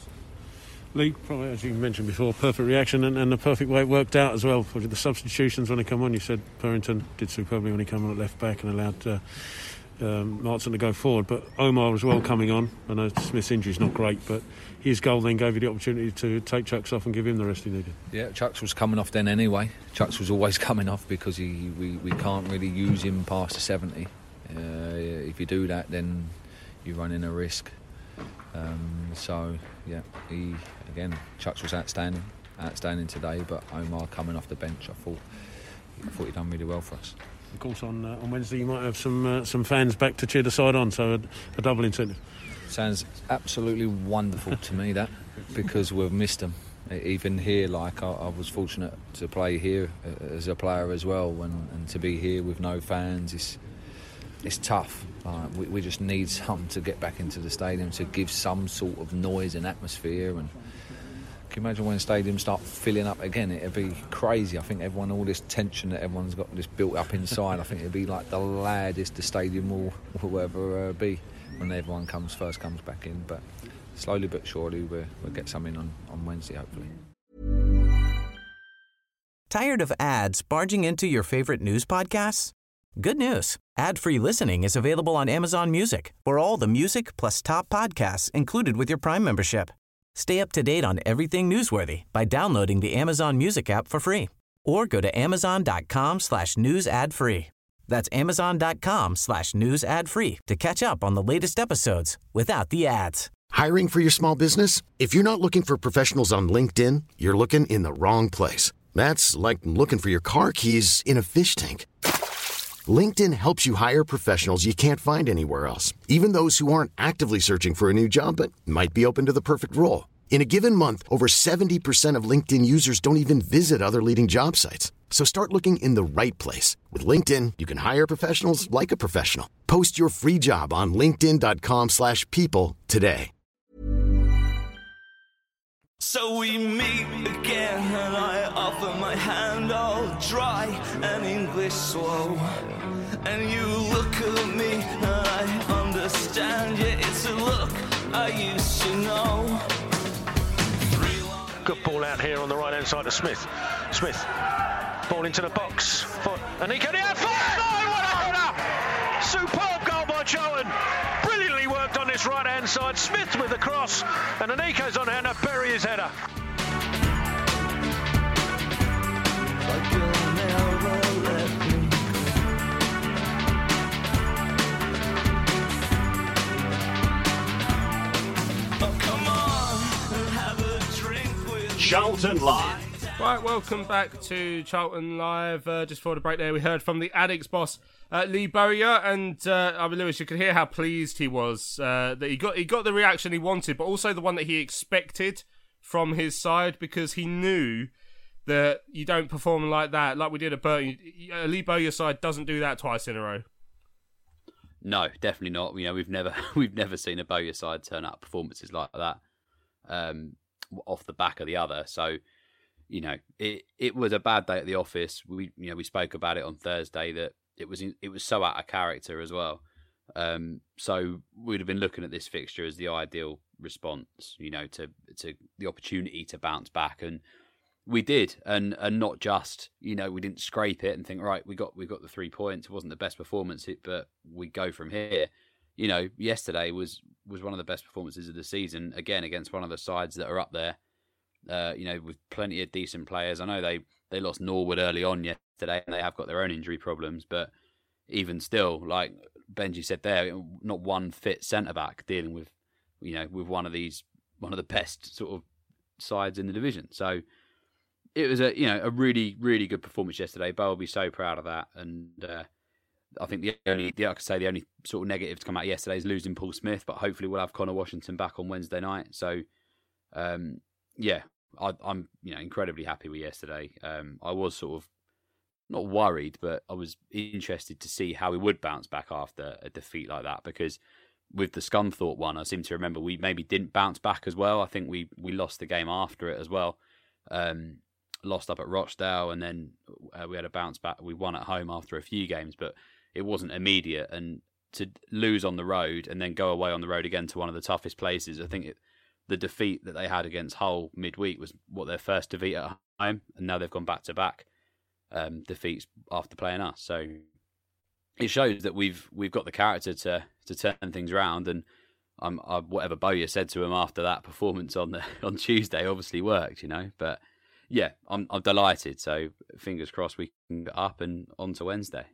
Lee, probably, as you mentioned before, perfect reaction and, and the perfect way it worked out as well. The substitutions when they come on, you said Purrington did superbly when he came on at left back and allowed uh, um, Martin to go forward, but Omar as well coming on. I know Smith's injury's not great, but his goal then gave you the opportunity to take Chuks off and give him the rest he needed. Yeah, Chuks was coming off then anyway. Chuks was always coming off because he we, we can't really use him past the seventy. Uh, if you do that, then you're running a risk. Um, so, yeah, he again, Chuks was outstanding, outstanding today, but Omar coming off the bench, I thought, I thought he'd done really well for us. Of course, on uh, on Wednesday you might have some uh, some fans back to cheer the side on, so a, a double incentive. Sounds absolutely wonderful to me, that, because we've missed them. Even here, like I, I was fortunate to play here as a player as well, and, and to be here with no fans, it's it's tough. Uh, we, we just need some to get back into the stadium to give some sort of noise and atmosphere. And can you imagine when stadiums start filling up again? It'd be crazy. I think everyone, all this tension that everyone's got just built up inside, I think it'd be like the loudest the stadium will, will ever uh, be when everyone comes first comes back in. But slowly but surely we'll, we'll get some in on, on Wednesday, hopefully. Tired of ads barging into your favorite news podcasts? Good news. Ad-free listening is available on Amazon Music for all the music plus top podcasts included with your Prime membership. Stay up to date on everything newsworthy by downloading the Amazon Music app for free or go to amazon.com slash news ad free. That's amazon.com slash news ad free to catch up on the latest episodes without the ads. Hiring for your small business? If you're not looking for professionals on LinkedIn, you're looking in the wrong place. That's like looking for your car keys in a fish tank. LinkedIn helps you hire professionals you can't find anywhere else, even those who aren't actively searching for a new job but might be open to the perfect role. In a given month, over seventy percent of LinkedIn users don't even visit other leading job sites. So start looking in the right place. With LinkedIn, you can hire professionals like a professional. Post your free job on linkedin.com slash people today. So we meet again and I offer my hand all dry and English slow. And you look at me and I understand, yeah, it's a look I used to know. Good ball out here on the right hand side of Smith. Smith, ball into the box for Aniko. Oh, what a header! Superb goal by Charlton. Brilliantly worked on this right hand side. Smith with the cross, and Aniko's on hand to bury his header. Charlton Live. Right, welcome back to Charlton Live. Uh, just before the break there, we heard from the Addicts boss, uh, Lee Bowyer, and uh, I mean, Lewis, you could hear how pleased he was uh, that he got he got the reaction he wanted, but also the one that he expected from his side, because he knew that you don't perform like that, like we did at Burton. Uh, Lee Bowyer's side doesn't do that twice in a row. No, definitely not. You know, we've never we've never seen a Bowyer side turn out performances like that. Um, off the back of the other. So, you know, it it was a bad day at the office. We you know we spoke about it on Thursday that it was in, it was so out of character as well. Um, so we'd have been looking at this fixture as the ideal response, you know, to to the opportunity to bounce back, and we did, and and not just, you know, we didn't scrape it and think, right, we got we got the three points. It wasn't the best performance, but we go from here. You know, yesterday was, was one of the best performances of the season, again, against one of the sides that are up there, uh, you know, with plenty of decent players. I know they, they lost Norwood early on yesterday, and they have got their own injury problems, but even still, like Benji said there, not one fit centre-back dealing with, you know, with one of these, one of the best sort of sides in the division. So it was a, you know, a really, really good performance yesterday. Bo will be so proud of that, and uh, I think the only, the, I could say the only sort of negative to come out yesterday is losing Paul Smith, but hopefully we'll have Connor Washington back on Wednesday night. So, um, yeah, I, I'm you know incredibly happy with yesterday. Um, I was sort of not worried, but I was interested to see how we would bounce back after a defeat like that, because with the Scunthorpe one, I seem to remember we maybe didn't bounce back as well. I think we we lost the game after it as well. Um, lost up at Rochdale, and then uh, we had a bounce back. We won at home after a few games, but it wasn't immediate, and to lose on the road and then go away on the road again to one of the toughest places, I think it, the defeat that they had against Hull midweek was what their first defeat at home, and now they've gone back to back um, defeats after playing us. So it shows that we've we've got the character to to turn things around, and I'm I, whatever Bowyer said to him after that performance on the on Tuesday obviously worked, you know. But yeah, I'm I'm delighted. So fingers crossed we can get up and on to Wednesday.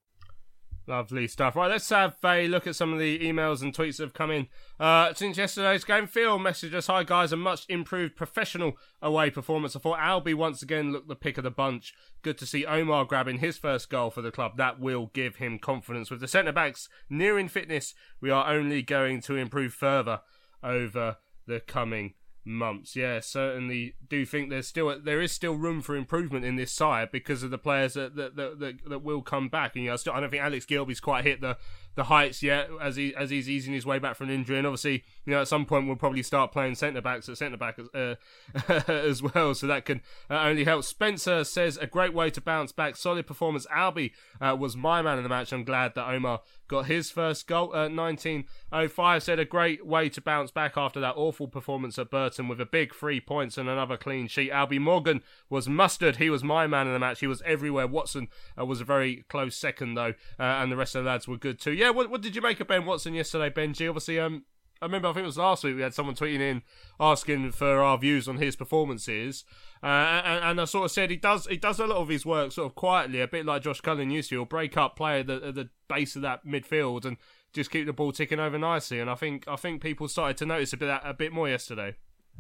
Lovely stuff. Right, let's have a look at some of the emails and tweets that have come in uh, since yesterday's game. Phil messaged us, "Hi guys, a much improved professional away performance. I thought Albie once again looked the pick of the bunch. Good to see Omar grabbing his first goal for the club. That will give him confidence. With the centre-backs nearing fitness, we are only going to improve further over the coming months." Yeah, certainly do think there's still there is still room for improvement in this side because of the players that that that, that, that will come back. And you know, still, I don't think Alex Gilby's quite hit the, the heights yet as he as he's easing his way back from an injury. And obviously, you know, at some point we'll probably start playing centre backs at centre back uh, as well, so that can uh, only help. Spencer says a great way to bounce back. Solid performance. Albie uh, was my man of the match. I'm glad that Omar got his first goal. Uh, nineteen oh five said a great way to bounce back after that awful performance at Burton with a big three points and another clean sheet. Albie Morgan was mustard. He was my man of the match. He was everywhere. Watson uh, was a very close second though, uh, and the rest of the lads were good too. Yeah, what, what did you make of Ben Watson yesterday, Benji? Obviously, um, I remember I think it was last week we had someone tweeting in asking for our views on his performances, uh, and, and I sort of said he does he does a lot of his work sort of quietly, a bit like Josh Cullen used to. He'll break up, play at the, at the base of that midfield, and just keep the ball ticking over nicely. And I think I think people started to notice a bit a bit more yesterday.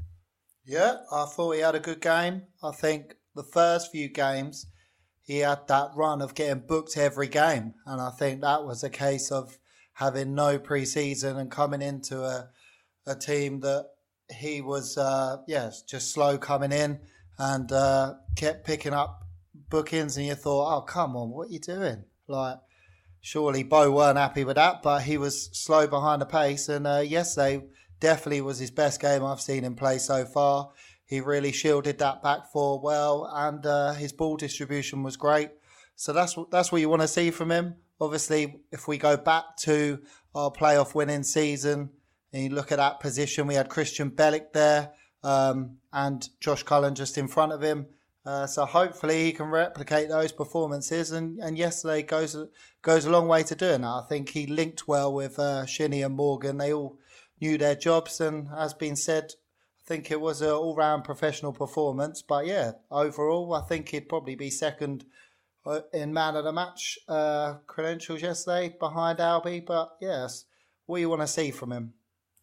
Yeah, I thought he had a good game. I think the first few games he had that run of getting booked every game, and I think that was a case of having no pre-season and coming into a a team that he was, uh, yeah, just slow coming in and uh, kept picking up bookings, and you thought, oh, come on, what are you doing? Like, surely Bo weren't happy with that, but he was slow behind the pace, and uh, yesterday definitely was his best game I've seen him play so far. He really shielded that back four well, and uh, his ball distribution was great. So that's that's what you want to see from him. Obviously, if we go back to our playoff winning season, and you look at that position, we had Christian Bellick there um, and Josh Cullen just in front of him. Uh, so hopefully he can replicate those performances, and, and yesterday goes goes a long way to doing that. I think he linked well with uh, Shinnie and Morgan. They all knew their jobs, and as been said, I think it was an all-round professional performance. But yeah, overall, I think he'd probably be second in man of the match uh, credentials yesterday behind Albie. But yes, what do you want to see from him?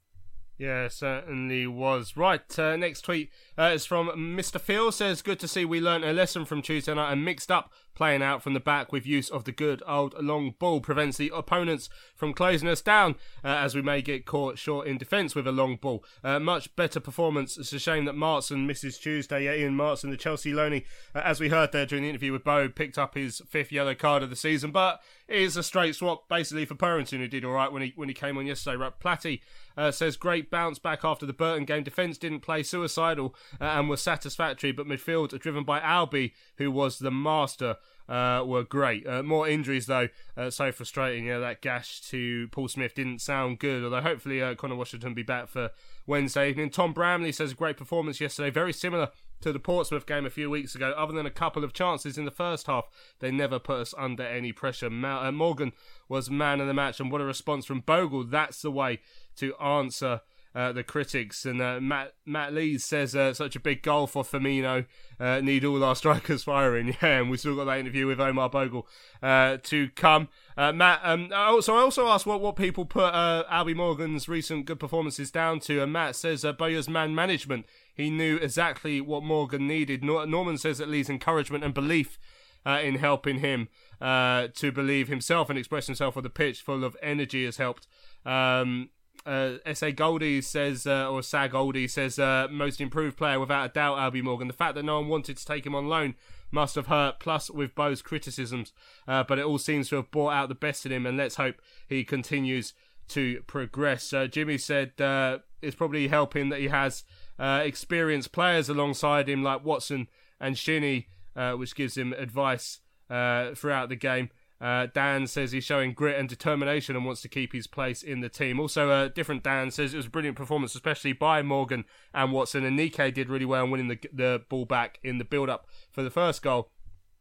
Yeah, certainly was. Right, uh, next tweet uh, is from Mister Phil. Says, good to see we learnt a lesson from Tuesday night and mixed up playing out from the back with use of the good old long ball prevents the opponents from closing us down uh, as we may get caught short in defence with a long ball. Uh, much better performance. It's a shame that Martson misses Tuesday. Yeah, Ian Martson, the Chelsea loanee, uh, as we heard there during the interview with Bo, picked up his fifth yellow card of the season, but it is a straight swap basically for Purrington, who did all right when he when he came on yesterday. Right, Platty uh, says, great bounce back after the Burton game. Defence didn't play suicidal uh, and was satisfactory, but midfield, driven by Albie, who was the master, uh, were great. Uh, more injuries though, uh, so frustrating. Yeah, that gash to Paul Smith didn't sound good, although hopefully uh, Connor Washington will be back for Wednesday evening. Tom Bramley says, a great performance yesterday, very similar to the Portsmouth game a few weeks ago. Other than a couple of chances in the first half, they never put us under any pressure. Ma- uh, Morgan was man of the match, and what a response from Bogle. That's the way to answer uh, the critics. And uh, Matt Matt Lees says, uh, such a big goal for Firmino. Uh, need all our strikers firing. Yeah, and we still got that interview with Omar Bogle uh, to come. Uh, Matt, um, so I also asked what, what people put uh, Albie Morgan's recent good performances down to, and Matt says uh, Bowyer's man management. He knew exactly what Morgan needed. Nor- Norman says that Lee's encouragement and belief uh, in helping him uh, to believe himself and express himself on the pitch full of energy has helped. Um, uh, S A Goldie says, uh, or Sag Goldie says, uh, most improved player without a doubt, Albie Morgan. The fact that no one wanted to take him on loan must have hurt, plus with Bo's criticisms, uh, but it all seems to have brought out the best in him, and let's hope he continues to progress. Uh, Jimmy said uh, it's probably helping that he has uh, experienced players alongside him like Watson and Shinnie, uh, which gives him advice uh, throughout the game. Uh, Dan says he's showing grit and determination and wants to keep his place in the team. Also, a uh, different Dan says it was a brilliant performance, especially by Morgan and Watson. And Niké did really well in winning the, the ball back in the build-up for the first goal.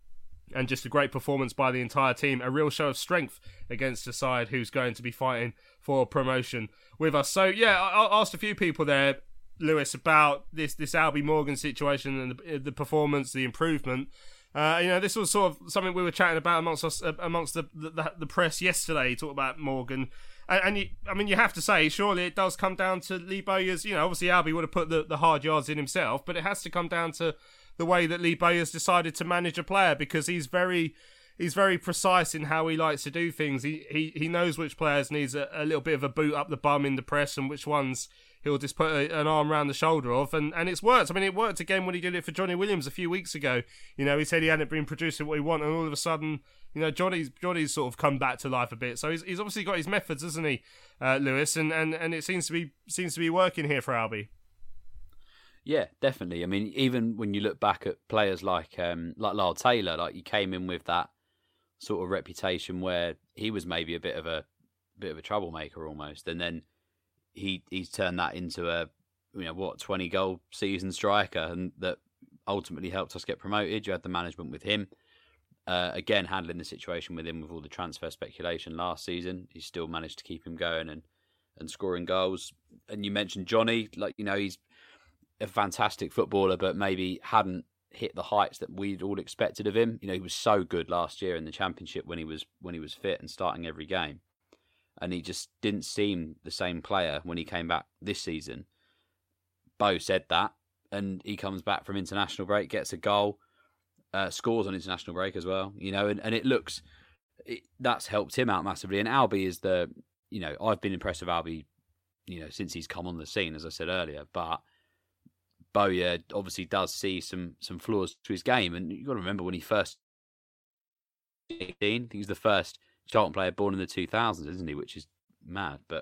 And just a great performance by the entire team. A real show of strength against a side who's going to be fighting for promotion with us. So, yeah, I, I asked a few people there, Lewis, about this, this Albie Morgan situation and the, the performance, the improvement. Uh, you know, this was sort of something we were chatting about amongst us, uh, amongst the, the the press yesterday. Talk about Morgan, and, and you, I mean, you have to say, surely it does come down to Lee Bowyer's. You know, obviously Albie would have put the, the hard yards in himself, but it has to come down to the way that Lee Bowyer's decided to manage a player, because he's very he's very precise in how he likes to do things. He he, he knows which players needs a, a little bit of a boot up the bum in the press, and which ones he'll just put a, an arm around the shoulder of, and, and it's worked. I mean, it worked again when he did it for Johnny Williams a few weeks ago. You know, he said he hadn't been producing what he wanted, and all of a sudden, you know, Johnny's Johnny's sort of come back to life a bit. So he's he's obviously got his methods, hasn't he, uh, Lewis? And, and, and it seems to be seems to be working here for Albie. Yeah, definitely. I mean, even when you look back at players like um, like Lyle Taylor, like he came in with that sort of reputation where he was maybe a bit of a bit of a troublemaker almost, and then he he's turned that into a you know what twenty goal season striker, and that ultimately helped us get promoted. You had the management with him. Uh, again, handling the situation with him with all the transfer speculation last season, he still managed to keep him going and, and scoring goals. And you mentioned Johnny, like you know, he's a fantastic footballer, but maybe hadn't hit the heights that we'd all expected of him. You know, he was so good last year in the Championship when he was when he was fit and starting every game, and he just didn't seem the same player when he came back this season. Bo said that, and he comes back from international break, gets a goal. Uh, scores on international break as well, you know, and, and it looks it, that's helped him out massively. And Albie is the, you know, I've been impressed with Albie you know, since he's come on the scene, as I said earlier. But Bowyer obviously does see some some flaws to his game, and you've got to remember when he first eighteen, I think he's the first Charlton player born in the two thousands, isn't he? Which is mad. But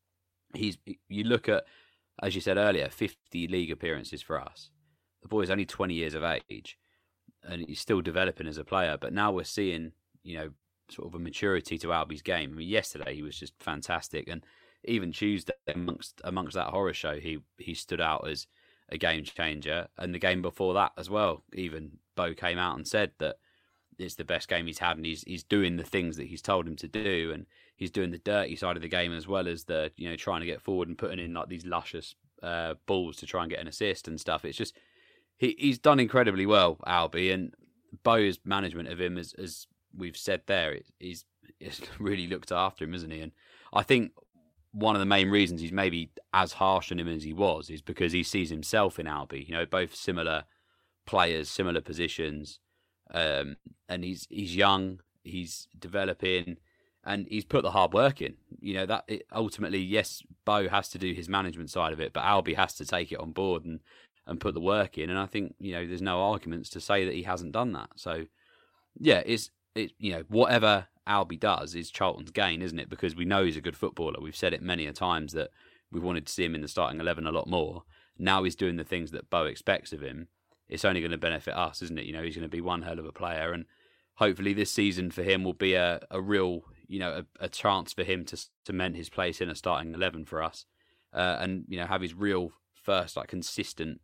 he's you look at, as you said earlier, fifty league appearances for us. The boy's only twenty years of age, and he's still developing as a player. But now we're seeing, you know, sort of a maturity to Albie's game. I mean, yesterday he was just fantastic, and even Tuesday amongst amongst that horror show, he he stood out as a game changer. And the game before that as well, even Bo came out and said that it's the best game he's had, and he's he's doing the things that he's told him to do, and he's doing the dirty side of the game as well as the, you know, trying to get forward and putting in like these luscious uh, balls to try and get an assist and stuff. It's just he he's done incredibly well, Albie, and Bo's management of him, as as we've said there, it, he's, he's really looked after him, isn't he? And I think one of the main reasons he's maybe as harsh on him as he was is because he sees himself in Albie. You know, both similar players, similar positions, um, and he's he's young, he's developing, and he's put the hard work in. You know, that it, ultimately, yes, Bo has to do his management side of it, but Albie has to take it on board and, and put the work in. And I think, you know, there's no arguments to say that he hasn't done that. So, yeah, it's it you know, whatever Albie does is Charlton's gain, isn't it? Because we know he's a good footballer. We've said it many a times that we wanted to see him in the starting eleven a lot more. Now he's doing the things that Bo expects of him. It's only going to benefit us, isn't it? You know, he's going to be one hell of a player, and hopefully this season for him will be a, a real, you know, a, a chance for him to cement his place in a starting eleven for us, uh, and, you know, have his real first, like, consistent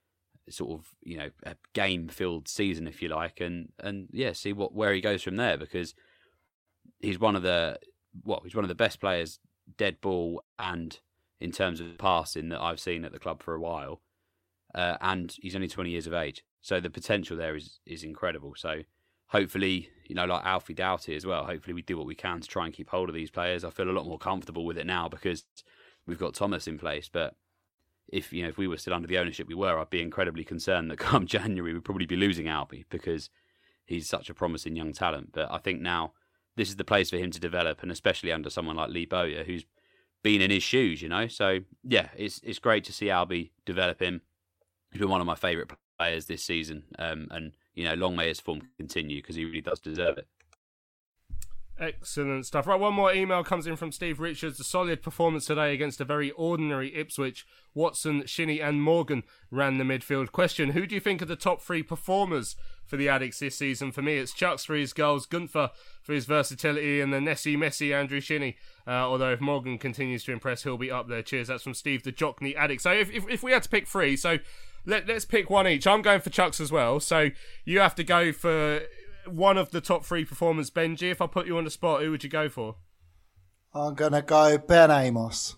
sort of, you know, a game-filled season, if you like, and and yeah, see what where he goes from there, because he's one of the what he's one of the best players, dead ball and in terms of passing, that I've seen at the club for a while, uh, and he's only twenty years of age, so the potential there is is incredible. So hopefully, you know, like Alfie Doughty as well, hopefully we do what we can to try and keep hold of these players. I feel a lot more comfortable with it now because we've got Thomas in place, but if, you know, if we were still under the ownership we were, I'd be incredibly concerned that come January we'd probably be losing Albie because he's such a promising young talent. But I think now this is the place for him to develop, and especially under someone like Lee Bowyer, who's been in his shoes, you know. So yeah, it's it's great to see Albie develop him. He's been one of my favourite players this season, um, and, you know, long may his form continue because he really does deserve it. Excellent stuff. Right, one more email comes in from Steve Richards. A solid performance today against a very ordinary Ipswich. Watson, Shinnie and Morgan ran the midfield. Question, who do you think are the top three performers for the Addicts this season? For me, it's Chuks for his goals, Gunther for his versatility, and the Nessie Messi Andrew Shinnie. Uh, although if Morgan continues to impress, he'll be up there. Cheers. That's from Steve the Jockney Addict. So if, if, if we had to pick three, so let, let's pick one each. I'm going for Chuks as well. So you have to go for one of the top three performers. Benji, if I put you on the spot, who would you go for? I'm going to go Ben Amos.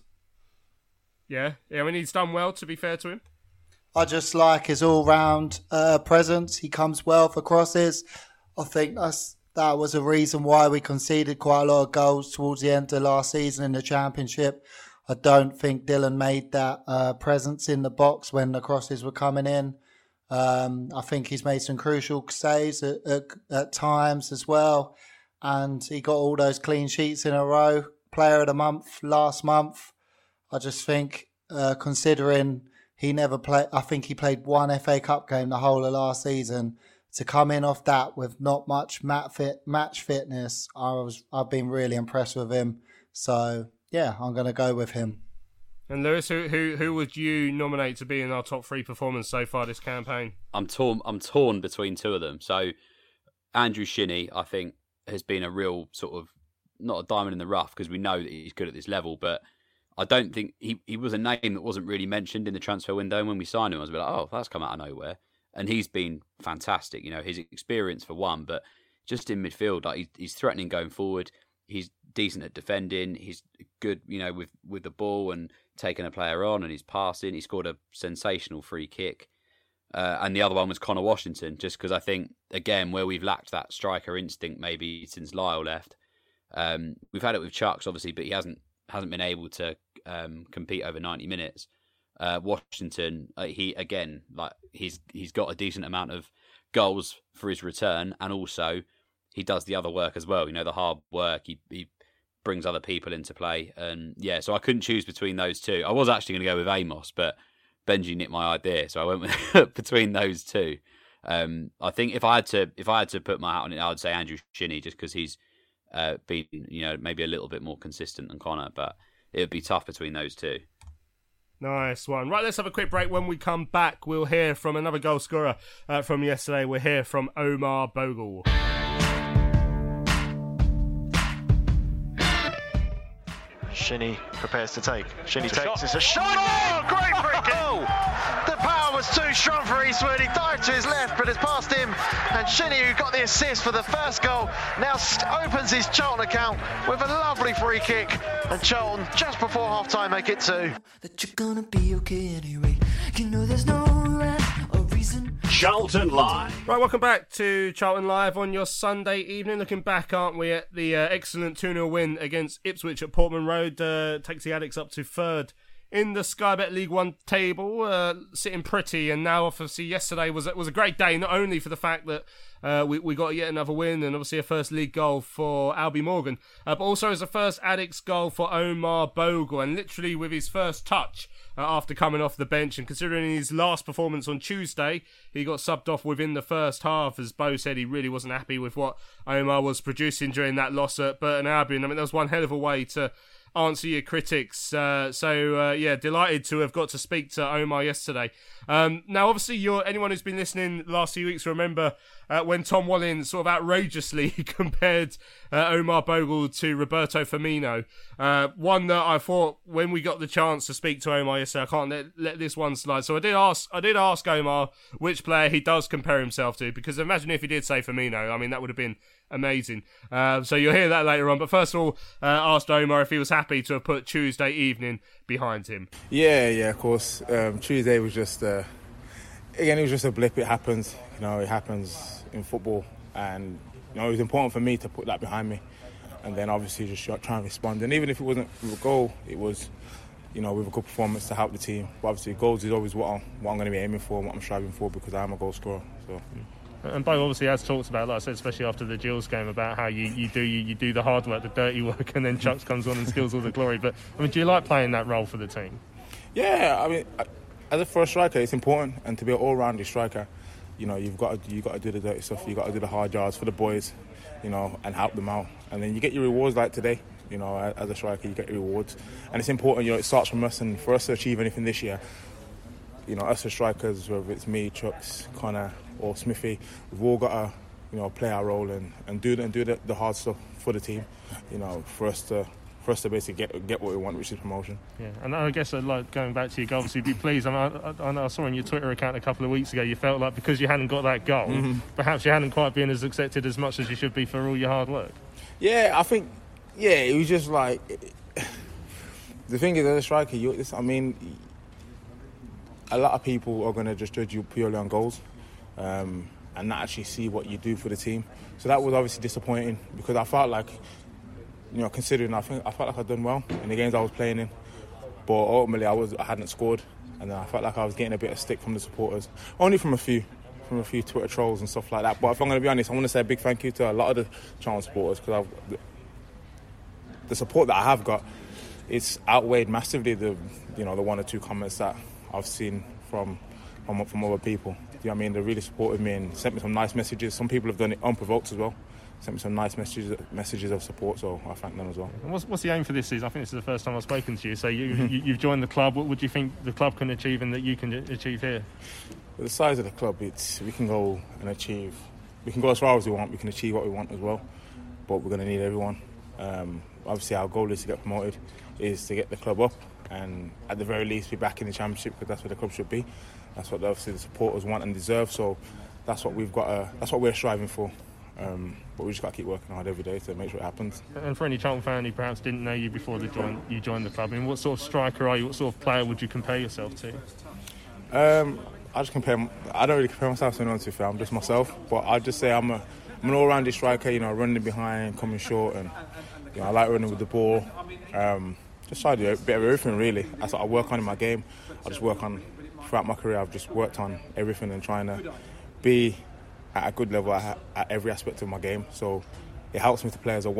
Yeah, yeah. I mean, he's done well, to be fair to him. I just like his all-round uh, presence. He comes well for crosses. I think that's that was a reason why we conceded quite a lot of goals towards the end of last season in the Championship. I don't think Dylan made that uh, presence in the box when the crosses were coming in. Um, I think he's made some crucial saves at, at, at times as well. And he got all those clean sheets in a row. Player of the month last month. I just think, uh, considering he never played, I think he played one F A Cup game the whole of last season. To come in off that with not much mat fit, match fitness, I was, I've been really impressed with him. So, yeah, I'm going to go with him. And Lewis, who, who who would you nominate to be in our top three performers so far this campaign? I'm torn. I'm torn between two of them. So Andrew Shinnie, I think, has been a real sort of, not a diamond in the rough because we know that he's good at this level, but I don't think he, he was a name that wasn't really mentioned in the transfer window. And when we signed him, I was a bit like, oh, that's come out of nowhere. And he's been fantastic. You know, his experience for one, but just in midfield, like he's, he's threatening going forward. He's decent at defending. He's good, you know, with, with the ball and taking a player on, and he's passing. He scored a sensational free kick. Uh, and the other one was Connor Washington, just because I think, again, where we've lacked that striker instinct maybe since Lyle left. Um, we've had it with Chuks, obviously, but he hasn't hasn't been able to um, compete over ninety minutes. Uh, Washington, uh, he again, like he's he's got a decent amount of goals for his return, and also he does the other work as well. You know, the hard work. He he brings other people into play. And yeah, so I couldn't choose between those two. I was actually going to go with Amos, but Benji nicked my idea, so I went with between those two. Um, I think if I had to, if I had to put my hat on it, I would say Andrew Shinnie, just because he's uh, been, you know, maybe a little bit more consistent than Connor. But it would be tough between those two. Nice one. Right, let's have a quick break. When we come back, we'll hear from another goal scorer uh, from yesterday. We'll hear from Omar Bogle. Shinnie prepares to take. Shinnie It's a takes. shot. It's a shot. Oh, great free kick. The power was too strong for Eastwood. He dived to his left, but it's past him. And Shinnie, who got the assist for the first goal, now opens his Charlton account with a lovely free kick. And Charlton, just before half-time, make it two. That you're gonna be okay anyway. You know there's no rhyme or reason. Charlton Live. Right, welcome back to Charlton Live on your Sunday evening. Looking back, aren't we, at the uh, excellent two nil win against Ipswich at Portman Road. Uh, takes the Addicts up to third in the Sky Bet League One table, uh, sitting pretty. And now, obviously, yesterday was was a great day, not only for the fact that uh, we, we got yet another win and obviously a first league goal for Albie Morgan, uh, but also as a first Addicts goal for Omar Bogle, and literally with his first touch uh, after coming off the bench. And considering his last performance on Tuesday, he got subbed off within the first half. As Bo said, he really wasn't happy with what Omar was producing during that loss at Burton Albion. I mean, that was one hell of a way to answer your critics. Uh, so, uh, yeah, delighted to have got to speak to Omar yesterday. Um, now, obviously, you're, anyone who's been listening the last few weeks remember uh, when Tom Wallin sort of outrageously compared uh, Omar Bogle to Roberto Firmino. Uh, one that I thought, when we got the chance to speak to Omar yesterday, I can't let, let this one slide. So I did ask I did ask Omar which player he does compare himself to, because imagine if he did say Firmino. I mean, that would have been amazing. Uh, so you'll hear that later on. But first of all, uh, asked Omar if he was happy to have put Tuesday evening behind him. Yeah, yeah, of course. Um, Tuesday was just, uh, again, it was just a blip. It happens, you know, it happens in football. And, you know, it was important for me to put that behind me. And then obviously just try and respond. And even if it wasn't with a goal, it was, you know, with a good performance to help the team. But obviously goals is always what I'm, what I'm going to be aiming for and what I'm striving for, because I am a goal scorer. So. And Bo obviously has talked about, like I said, especially after the Gills game, about how you, you do you, you do the hard work, the dirty work, and then Chuks comes on and steals all the glory. But I mean, do you like playing that role for the team? Yeah, I mean, as a first striker, it's important, and to be an all-rounded striker, you know, you've got to you got to do the dirty stuff, you've got to do the hard yards for the boys, you know, and help them out, and then you get your rewards like today. You know, as a striker, you get your rewards, and it's important. You know, it starts from us, and for us to achieve anything this year, you know, us as strikers, whether it's me, Chuks, Connor, or Smithy, we've all got to, you know, play our role and, and do the, and do the, the hard stuff for the team. You know, for us to for us to basically get get what we want, which is promotion. Yeah, and I guess I'd like going back to your goal, obviously, be pleased. I, mean, I, I, I saw on your Twitter account a couple of weeks ago, you felt like because you hadn't got that goal, mm-hmm. perhaps you hadn't quite been as accepted as much as you should be for all your hard work. Yeah, I think. Yeah, it was just like the thing is, as a striker, you. I mean, a lot of people are going to just judge you purely on goals. Um, and not actually see what you do for the team. So that was obviously disappointing, because I felt like, you know, considering I think I felt like I'd done well in the games I was playing in, but ultimately I was I hadn't scored, and then I felt like I was getting a bit of stick from the supporters, only from a few, from a few Twitter trolls and stuff like that. But if I'm going to be honest, I want to say a big thank you to a lot of the Charlton supporters, because I've the support that I have got, it's outweighed massively the you know the one or two comments that I've seen from from, from other people. You know what I mean? They really supported me and sent me some nice messages. Some people have done it unprovoked as well. Sent me some nice messages messages of support, so I thank them as well. And what's, what's the aim for this season? I think this is the first time I've spoken to you. So you, you, you've joined the club. What would you think the club can achieve and that you can achieve here? With the size of the club, it's we can go and achieve. We can go as far as we want. We can achieve what we want as well. But we're going to need everyone. Um, obviously, our goal is to get promoted, is to get the club up, and at the very least be back in the Championship, because that's where the club should be. That's what obviously the supporters want and deserve. So that's what we've got. Uh, that's what we're striving for. Um, but we just got to keep working hard every day to make sure it happens. And for any Charlton fan who perhaps didn't know you before the join, you joined the club, I mean, what sort of striker are you? What sort of player would you compare yourself to? Um, I just compare. I don't really compare myself to anyone, to be fair. I'm just myself. But I'd just say I'm a, I'm an all-rounded striker. You know, running behind, coming short, and you know, I like running with the ball. Um, just try to do a bit of everything, really. That's what I work on in my game. I just work on. Throughout my career, I've just worked on everything and trying to be at a good level at, at every aspect of my game. So it helps me to play as a one,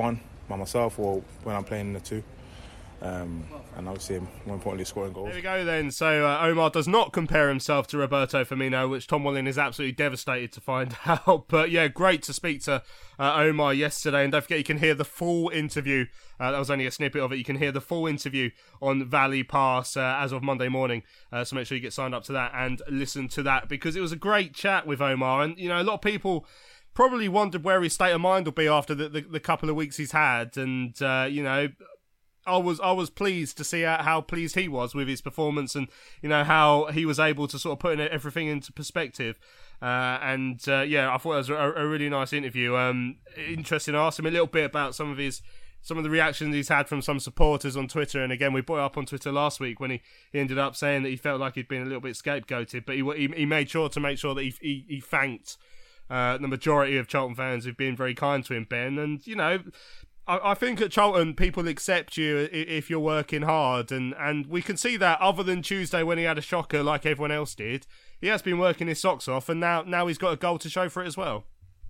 by myself or when I'm playing in the two. Um, and obviously, more importantly, scoring goals. There we go then. So uh, Omar does not compare himself to Roberto Firmino, which Tom Wallin is absolutely devastated to find out. But yeah, great to speak to uh, Omar yesterday. And don't forget, you can hear the full interview. Uh, that was only a snippet of it. You can hear the full interview on Valley Pass uh, as of Monday morning. Uh, so make sure you get signed up to that and listen to that, because it was a great chat with Omar. And, you know, a lot of people probably wondered where his state of mind will be after the, the, the couple of weeks he's had. And, uh, you know... I was I was pleased to see how pleased he was with his performance, and you know how he was able to sort of put everything into perspective. Uh, and uh, yeah, I thought it was a, a really nice interview. Um, interesting. I asked him a little bit about some of his some of the reactions he's had from some supporters on Twitter. And again, we brought it up on Twitter last week when he, he ended up saying that he felt like he'd been a little bit scapegoated, but he he, he made sure to make sure that he he, he thanked uh, the majority of Charlton fans who've been very kind to him, Ben. And you know. I think at Charlton, people accept you if you're working hard, and, and we can see that other than Tuesday when he had a shocker like everyone else did. He has been working his socks off, and now now he's got a goal to show for it as well.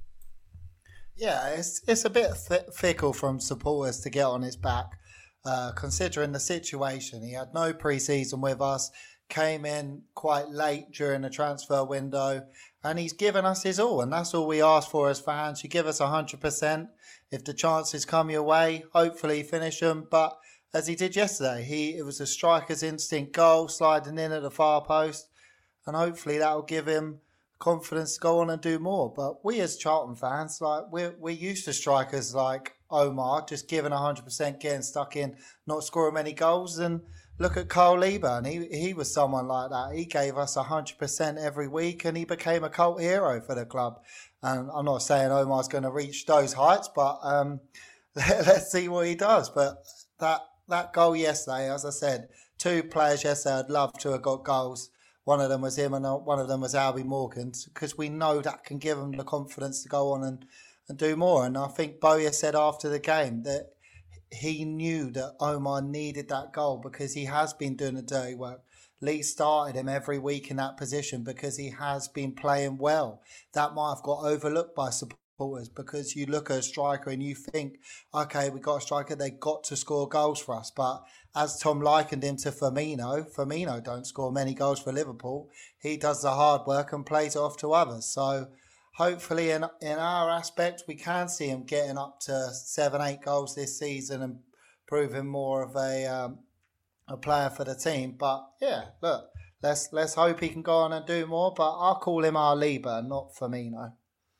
Yeah, it's it's a bit th- fickle from supporters to get on his back, uh, considering the situation. He had no pre-season with us, came in quite late during the transfer window, and he's given us his all, and that's all we ask for as fans. You give us one hundred percent. If the chances come your way, hopefully finish them. But as he did yesterday, he it was a striker's instinct goal, sliding in at the far post. And hopefully that will give him confidence to go on and do more. But we as Charlton fans, like we're, we're used to strikers like Omar, just giving one hundred percent, getting stuck in, not scoring many goals. And look at Carl Lieber, and he, he was someone like that. He gave us one hundred percent every week, and he became a cult hero for the club. And I'm not saying Omar's going to reach those heights, but um, let's see what he does. But that that goal yesterday, as I said, two players yesterday I'd love to have got goals. One of them was him and one of them was Albie Morgan, because we know that can give him the confidence to go on and, and do more. And I think Bowyer said after the game that he knew that Omar needed that goal because he has been doing the dirty work. Lee started him every week in that position because he has been playing well. That might have got overlooked by supporters because you look at a striker and you think, okay, we got a striker, they got to score goals for us. But as Tom likened him to Firmino, Firmino don't score many goals for Liverpool. He does the hard work and plays it off to others. So hopefully in in our aspect, we can see him getting up to seven, eight goals this season and proving more of a... Um, a player for the team. But yeah, look, let's let's hope he can go on and do more. But I'll call him our Lieber, not Firmino.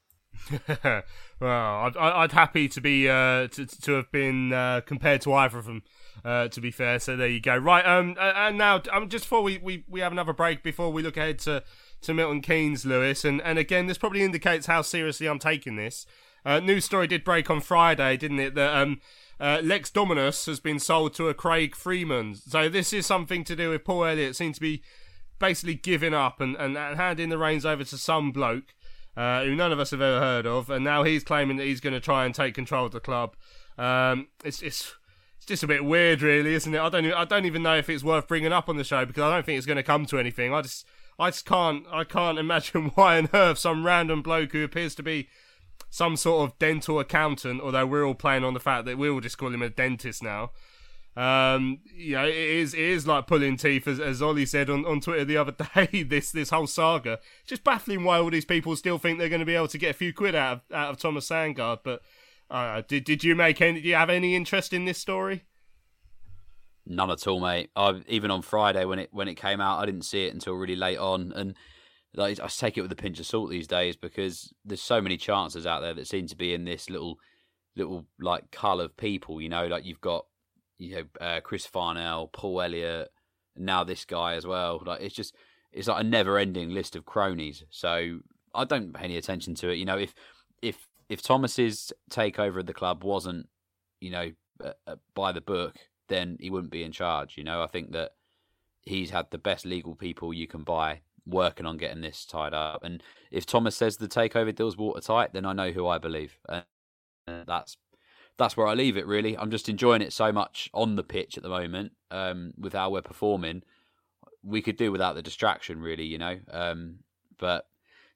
Well, I'd, I'd happy to be uh, to to have been uh, compared to either of them. Uh, to be fair, so there you go. Right, um, and now um, just before we, we, we have another break, before we look ahead to, to Milton Keynes, Lewis, and, and again, this probably indicates how seriously I'm taking this. Uh, news story did break on Friday, didn't it? That um. Uh, Lex Dominus has been sold to a Craig Freeman. So this is something to do with Paul Elliott seems to be basically giving up and, and, and handing the reins over to some bloke uh, who none of us have ever heard of. And now he's claiming that he's going to try and take control of the club. Um, it's, it's it's just a bit weird, really, isn't it? I don't I don't even know if it's worth bringing up on the show because I don't think it's going to come to anything. I just I just can't I can't imagine why on earth some random bloke who appears to be some sort of dental accountant, although we're all playing on the fact that we all just call him a dentist now. Um, you know, it is it is like pulling teeth, as, as Ollie said on, on Twitter the other day. This this whole saga, it's just baffling why all these people still think they're going to be able to get a few quid out of out of Thomas Sandgaard. But uh, did did you make any? Do you have any interest in this story? None at all, mate. I even on Friday when it when it came out, I didn't see it until really late on, and like, I take it with a pinch of salt these days because there's so many chances out there that seem to be in this little, little like cull of people. You know, like you've got, you know, uh, Chris Farnell, Paul Elliott, and now this guy as well. Like it's just, it's like a never-ending list of cronies. So I don't pay any attention to it. You know, if if if Thomas's takeover of the club wasn't, you know, uh, by the book, then he wouldn't be in charge. You know, I think that he's had the best legal people you can buy working on getting this tied up. And if Thomas says the takeover deal's watertight, then I know who I believe. And that's that's where I leave it, really. I'm just enjoying it so much on the pitch at the moment um, with how we're performing. We could do without the distraction, really, you know. Um, but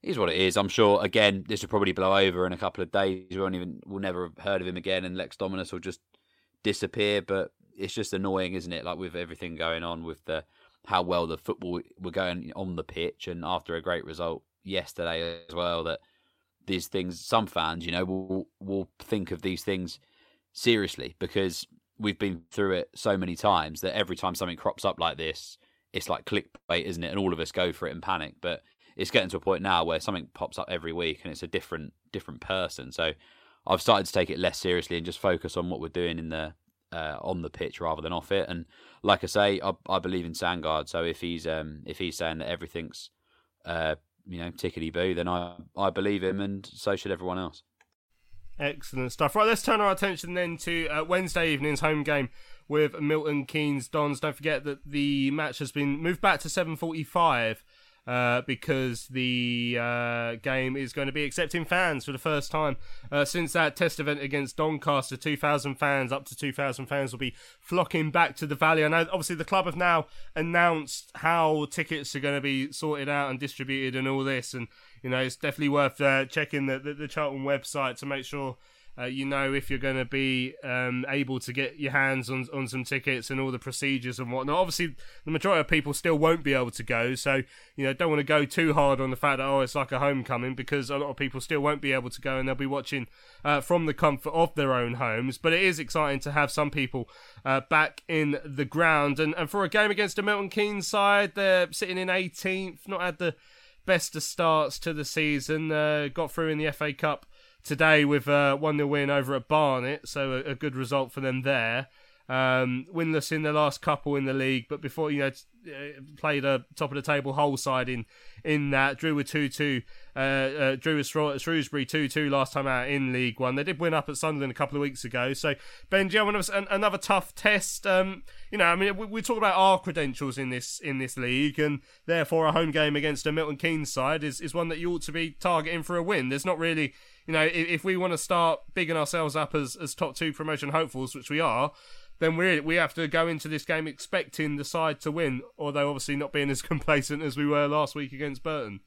Here's what it is. I'm sure, again, this will probably blow over in a couple of days. We won't even, we'll never have heard of him again, and Lex Dominus will just disappear. But it's just annoying, isn't it? Like with everything going on, with the how well the football were going on the pitch, and after a great result yesterday as well, that these things, some fans, you know, will will think of these things seriously, because we've been through it so many times that every time something crops up like this, it's like clickbait, isn't it? And all of us go for it and panic. But it's getting to a point now where something pops up every week and it's a different different person. So I've started to take it less seriously and just focus on what we're doing in the uh, on the pitch rather than off it. And like I say, I, I believe in Sandgaard. So if he's um, if he's saying that everything's uh, you know tickety boo, then I I believe him, and so should everyone else. Excellent stuff. Right, let's turn our attention then to uh, Wednesday evening's home game with Milton Keynes Dons. Don't forget that the match has been moved back to seven forty-five uh, because the uh, game is going to be accepting fans for the first time uh, since that test event against Doncaster. two thousand fans, up to two thousand fans will be flocking back to the Valley. I know obviously the club have now announced how tickets are going to be sorted out and distributed and all this, and you know, it's definitely worth uh, checking the, the, the Charlton website to make sure uh, you know if you're going to be um, able to get your hands on, on some tickets and all the procedures and whatnot. Obviously, the majority of people still won't be able to go, so you know, don't want to go too hard on the fact that oh, it's like a homecoming, because a lot of people still won't be able to go and they'll be watching uh, from the comfort of their own homes. But it is exciting to have some people uh, back in the ground, and, and for a game against a Milton Keynes side, they're sitting in eighteenth, not had the best of starts to the season. Uh, got through in the F A Cup today with a one nil win over at Barnet, so a, a good result for them there. Um, winless in the last couple in the league, but before, you know, played a top of the table whole side in in that. Drew with two two, uh, uh, drew with Shrewsbury two two last time out in League One. They did win up at Sunderland a couple of weeks ago. So Benji, I want to, another tough test. Um, you know, I mean, we, we talk about our credentials in this in this league, and therefore a home game against a Milton Keynes side is is one that you ought to be targeting for a win. There's not really, you know, if, if we want to start bigging ourselves up as as top two promotion hopefuls, which we are, then we we have to go into this game expecting the side to win, although obviously not being as complacent as we were last week against Burton.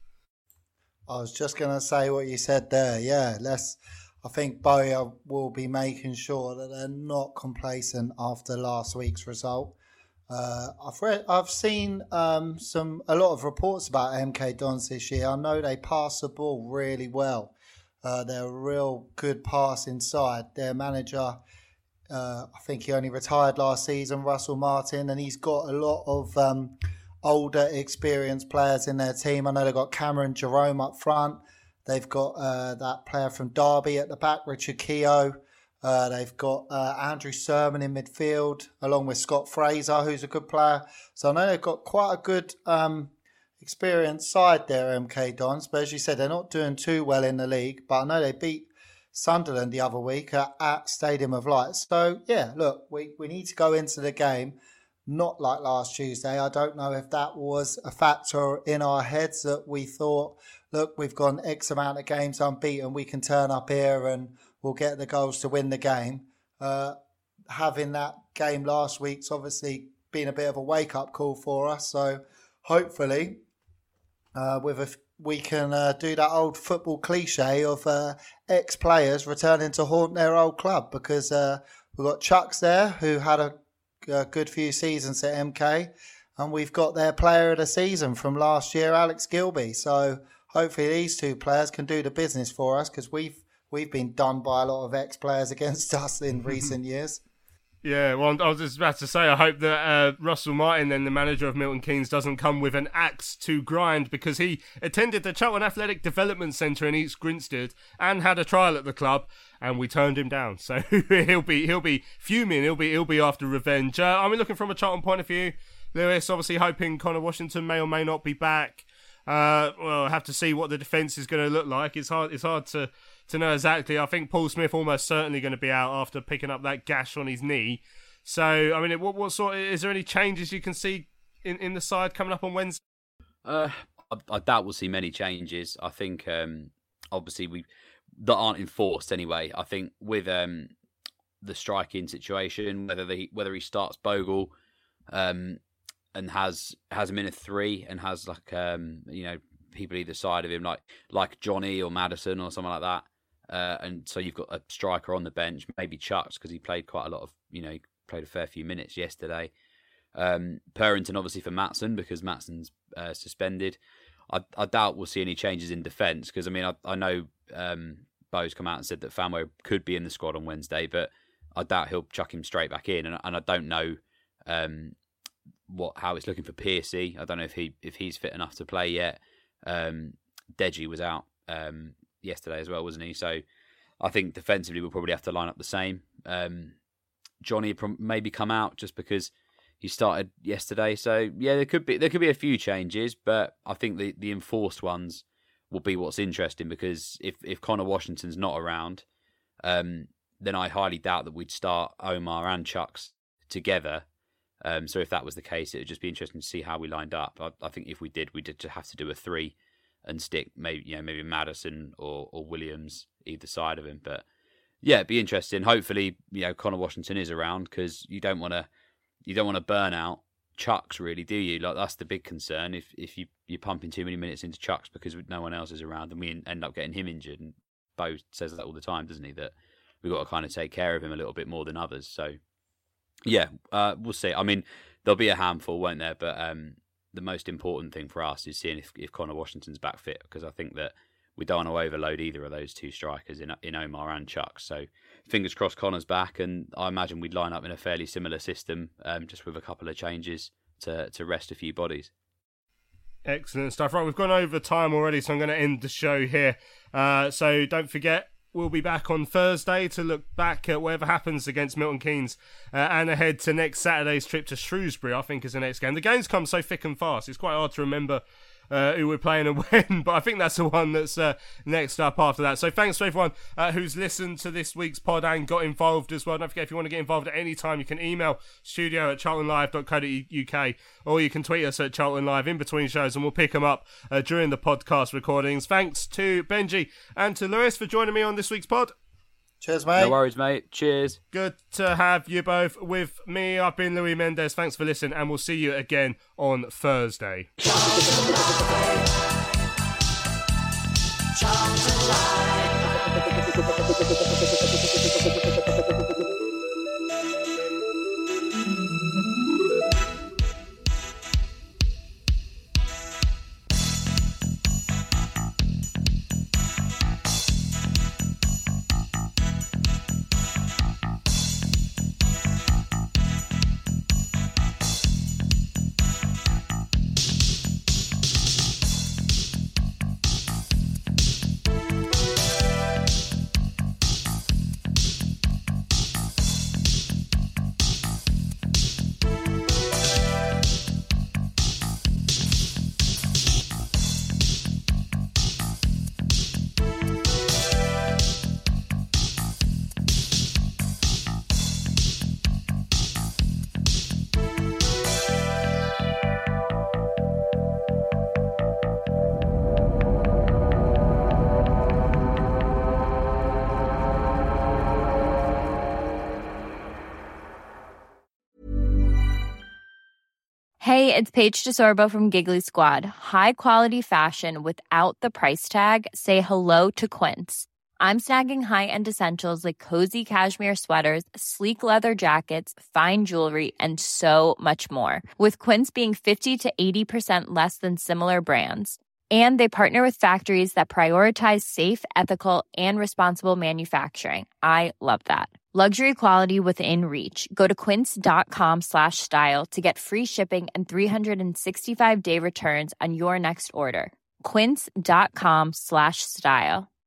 I was just going to say what you said there. Yeah, let's. I think Bowyer will be making sure that they're not complacent after last week's result. Uh, I've read, I've seen um, some a lot of reports about M K Dons this year. I know they pass the ball really well. Uh, they're a real good pass inside. Their manager, Uh, I think he only retired last season, Russell Martin, and he's got a lot of um, older, experienced players in their team. I know they've got Cameron Jerome up front. They've got uh, that player from Derby at the back, Richard Keogh. Uh, they've got uh, Andrew Sermon in midfield, along with Scott Fraser, who's a good player. So I know they've got quite a good um, experienced side there, M K Dons. But as you said, they're not doing too well in the league. But I know they beat Sunderland the other week at, at Stadium of Light. So, yeah, look, we, we need to go into the game not like last Tuesday. I don't know if that was a factor in our heads that we thought, look, we've gone X amount of games unbeaten, we can turn up here and we'll get the goals to win the game. Uh, having that game last week's obviously been a bit of a wake-up call for us. So, hopefully, uh, with a we can uh, do that old football cliche of uh, ex-players returning to haunt their old club, because uh, we've got Chucks there who had a, a good few seasons at M K, and we've got their player of the season from last year, Alex Gilby. So hopefully these two players can do the business for us, because we've we've been done by a lot of ex-players against us in recent years. Yeah, well, I was just about to say, I hope that uh, Russell Martin, then the manager of Milton Keynes, doesn't come with an axe to grind, because he attended the Charlton Athletic Development Centre in East Grinstead and had a trial at the club, and we turned him down. So he'll be he'll be fuming. He'll be he'll be after revenge. Uh, I mean, looking from a Charlton point of view, Lewis obviously hoping Connor Washington may or may not be back. Uh, well, I have to see what the defence is going to look like. It's hard. It's hard to. to know exactly. I think Paul Smith almost certainly going to be out after picking up that gash on his knee. So, I mean, what what sort? Is there any changes you can see in, in the side coming up on Wednesday? Uh, I, I doubt we'll see many changes. I think, um, obviously, we that aren't enforced anyway. I think with um, the striking situation, whether the whether he starts Bogle um, and has has him in a three and has like um, you know people either side of him, like like Johnny or Maddison or something like that. Uh, and so you've got a striker on the bench, maybe Chuks, because he played quite a lot of, you know, he played a fair few minutes yesterday. Um, Purrington, obviously, for Maatsen, because Maatsen's uh, suspended. I, I doubt we'll see any changes in defence, because, I mean, I, I know um, Bo's come out and said that Fanway could be in the squad on Wednesday, but I doubt he'll chuck him straight back in. And, and I don't know um, what how it's looking for Piercy. I don't know if he if he's fit enough to play yet. Um, Deji was out um, yesterday as well, wasn't he? So I think defensively we'll probably have to line up the same. Um, Johnny maybe come out just because he started yesterday. So yeah, there could be there could be a few changes, but I think the, the enforced ones will be what's interesting, because if, if Connor Washington's not around, um, then I highly doubt that we'd start Omar and Chuks together. Um, so if that was the case, it would just be interesting to see how we lined up. I, I think if we did, we'd just have to do a three and stick maybe you know maybe Maddison or, or Williams either side of him. But yeah, it'd be interesting. Hopefully, you know, Connor Washington is around, because you don't want to you don't want to burn out Chuks, really, do you? Like, that's the big concern. If if you you're pumping too many minutes into Chuks because no one else is around, then we end up getting him injured. And Bo says that all the time, doesn't he? That we've got to kind of take care of him a little bit more than others. So yeah, uh, we'll see. I mean, there'll be a handful, won't there? But um, the most important thing for us is seeing if, if Connor Washington's back fit, because I think that we don't want to overload either of those two strikers in in Omar and Chuks. So fingers crossed Connor's back, and I imagine we'd line up in a fairly similar system, um, just with a couple of changes to, to rest a few bodies. Excellent stuff. Right, we've gone over time already, so I'm going to end the show here. Uh, so don't forget, we'll be back on Thursday to look back at whatever happens against Milton Keynes uh, and ahead to next Saturday's trip to Shrewsbury, I think, is the next game. The games come so thick and fast, it's quite hard to remember uh, who we're playing and when, but I think that's the one that's uh, next up after that. So thanks to everyone uh, who's listened to this week's pod and got involved as well. Don't forget, if you want to get involved at any time, you can email studio at charlton live dot co dot uk, or you can tweet us at Charlton Live in between shows, and we'll pick them up uh, during the podcast recordings. Thanks to Benji and to Lewis for joining me on this week's pod. Cheers, mate. No worries, mate. Cheers. Good to have you both with me. I've been Louis Mendes. Thanks for listening, and we'll see you again on Thursday. Hey, it's Paige DeSorbo from Giggly Squad. High quality fashion without the price tag. Say hello to Quince. I'm snagging high-end essentials like cozy cashmere sweaters, sleek leather jackets, fine jewelry, and so much more. With Quince being fifty to eighty percent less than similar brands. And they partner with factories that prioritize safe, ethical, and responsible manufacturing. I love that. Luxury quality within reach. Go to quince.com slash style to get free shipping and three sixty-five day returns on your next order. Quince.com slash style.